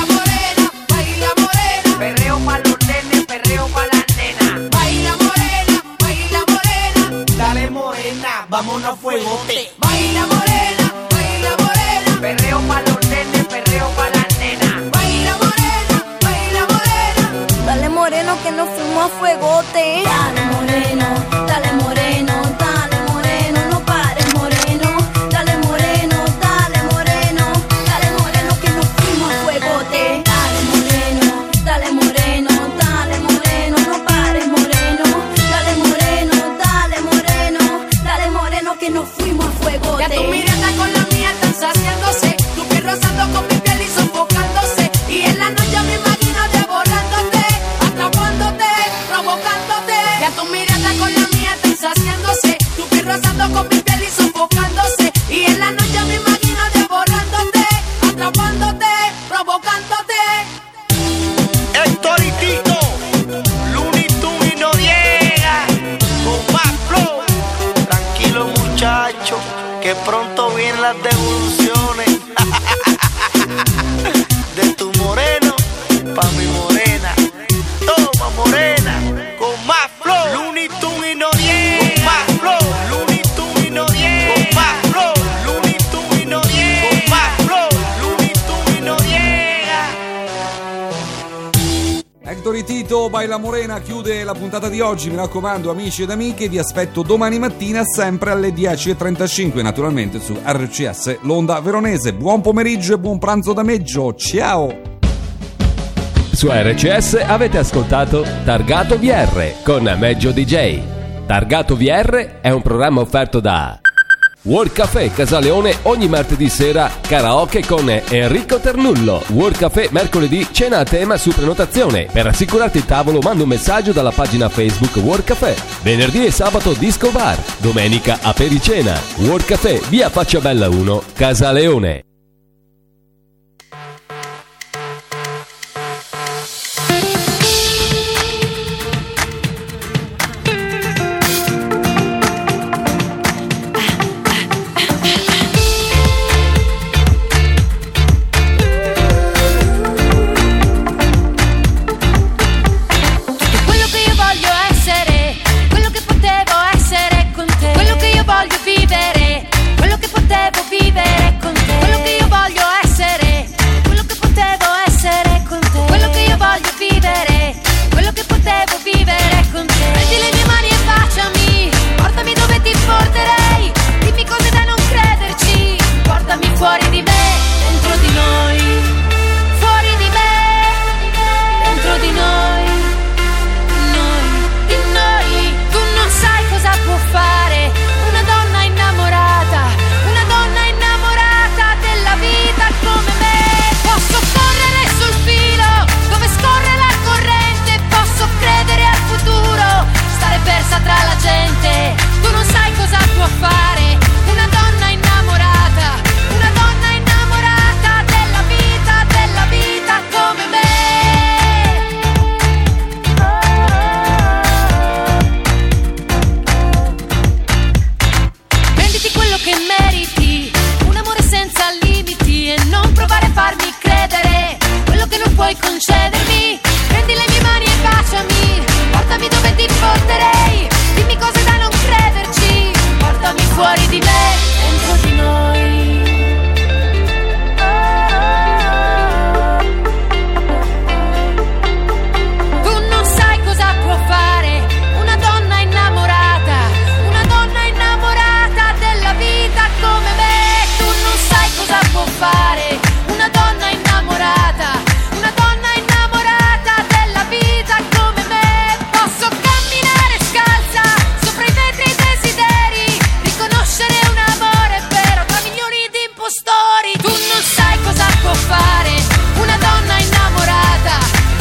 morena, perreo pa' los nenes, perreo pa' las nenas. Baila morena, Dale morena, vámonos a fuegote. baila morena, perreo pa' los nenes, perreo pa' las nenas. Baila morena, Dale moreno que nos fuimos a fuegote. Dale moreno, dale moreno, dale moreno, no pares moreno. Dale moreno, dale moreno, dale moreno que nos fuimos a fuegote. Dale moreno, dale moreno, dale moreno, no pares moreno. Dale moreno, dale moreno, dale moreno que nos fuimos a fuegote. ya tu mirada con la mía están saciándose, tu piel rozando con mi piel y sofocándose, y en la noche me imagino devorándote, atrapándote, provocándote. Ya tu mirada con la mía están saciándose, tu piel rozando con mi piel y sofocándose, y en la noche me imagino devorándote, atrapándote, provocándote. Héctor y Tito, Looney Tunes y Noriega, con más flow. Tranquilo muchacho, que pronto vienen las devoluciones de tu moreno pa' mi morena. Toma morena, Con más flow, Looney Tunes y Noriega. Con más flow, Looney Tunes y Noriega. Con más flow, Looney Tunes y Noriega. Con más flow, Looney Tunes y Noriega. Héctor y Tito, Baila Morena chiude la puntata di oggi. Mi raccomando, amici ed amiche, vi aspetto domani mattina sempre alle 10:35, naturalmente su RCS, l'onda veronese. Buon pomeriggio e buon pranzo da Meggio. Ciao! Su RCS avete ascoltato Targato VR con Meggio DJ. Targato VR è un programma offerto da World Café Casaleone ogni martedì sera karaoke con Enrico Ternullo. World Café mercoledì cena a tema su prenotazione. Per assicurarti il tavolo manda un messaggio dalla pagina Facebook World Café. Venerdì e sabato Disco Bar. Domenica apericena. World Café via Facciabella 1 Casaleone. che meriti un amore senza limiti e non provare a farmi credere quello che non puoi concedermi. Prendi le mie mani e baciami, portami dove ti porterei, dimmi cose da non crederci, portami fuori di me, dentro di noi. Fare una donna innamorata della vita come me. Posso camminare scalza sopra i vetri desideri, riconoscere un amore vero tra milioni di impostori. Tu non sai cosa può fare una donna innamorata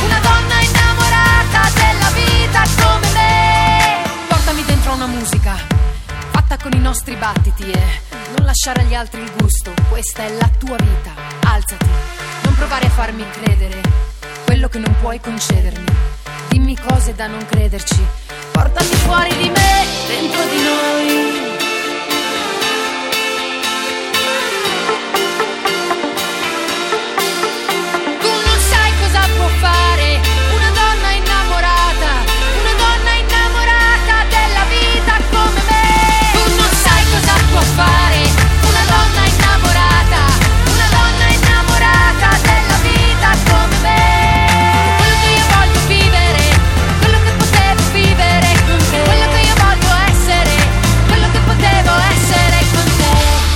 della vita come me. Portami dentro una musica fatta con i nostri battiti e non lasciare agli altri il gusto, questa è la tua vita, alzati, non provare a farmi credere quello che non puoi concedermi, dimmi cose da non crederci, portami fuori di me, dentro di noi.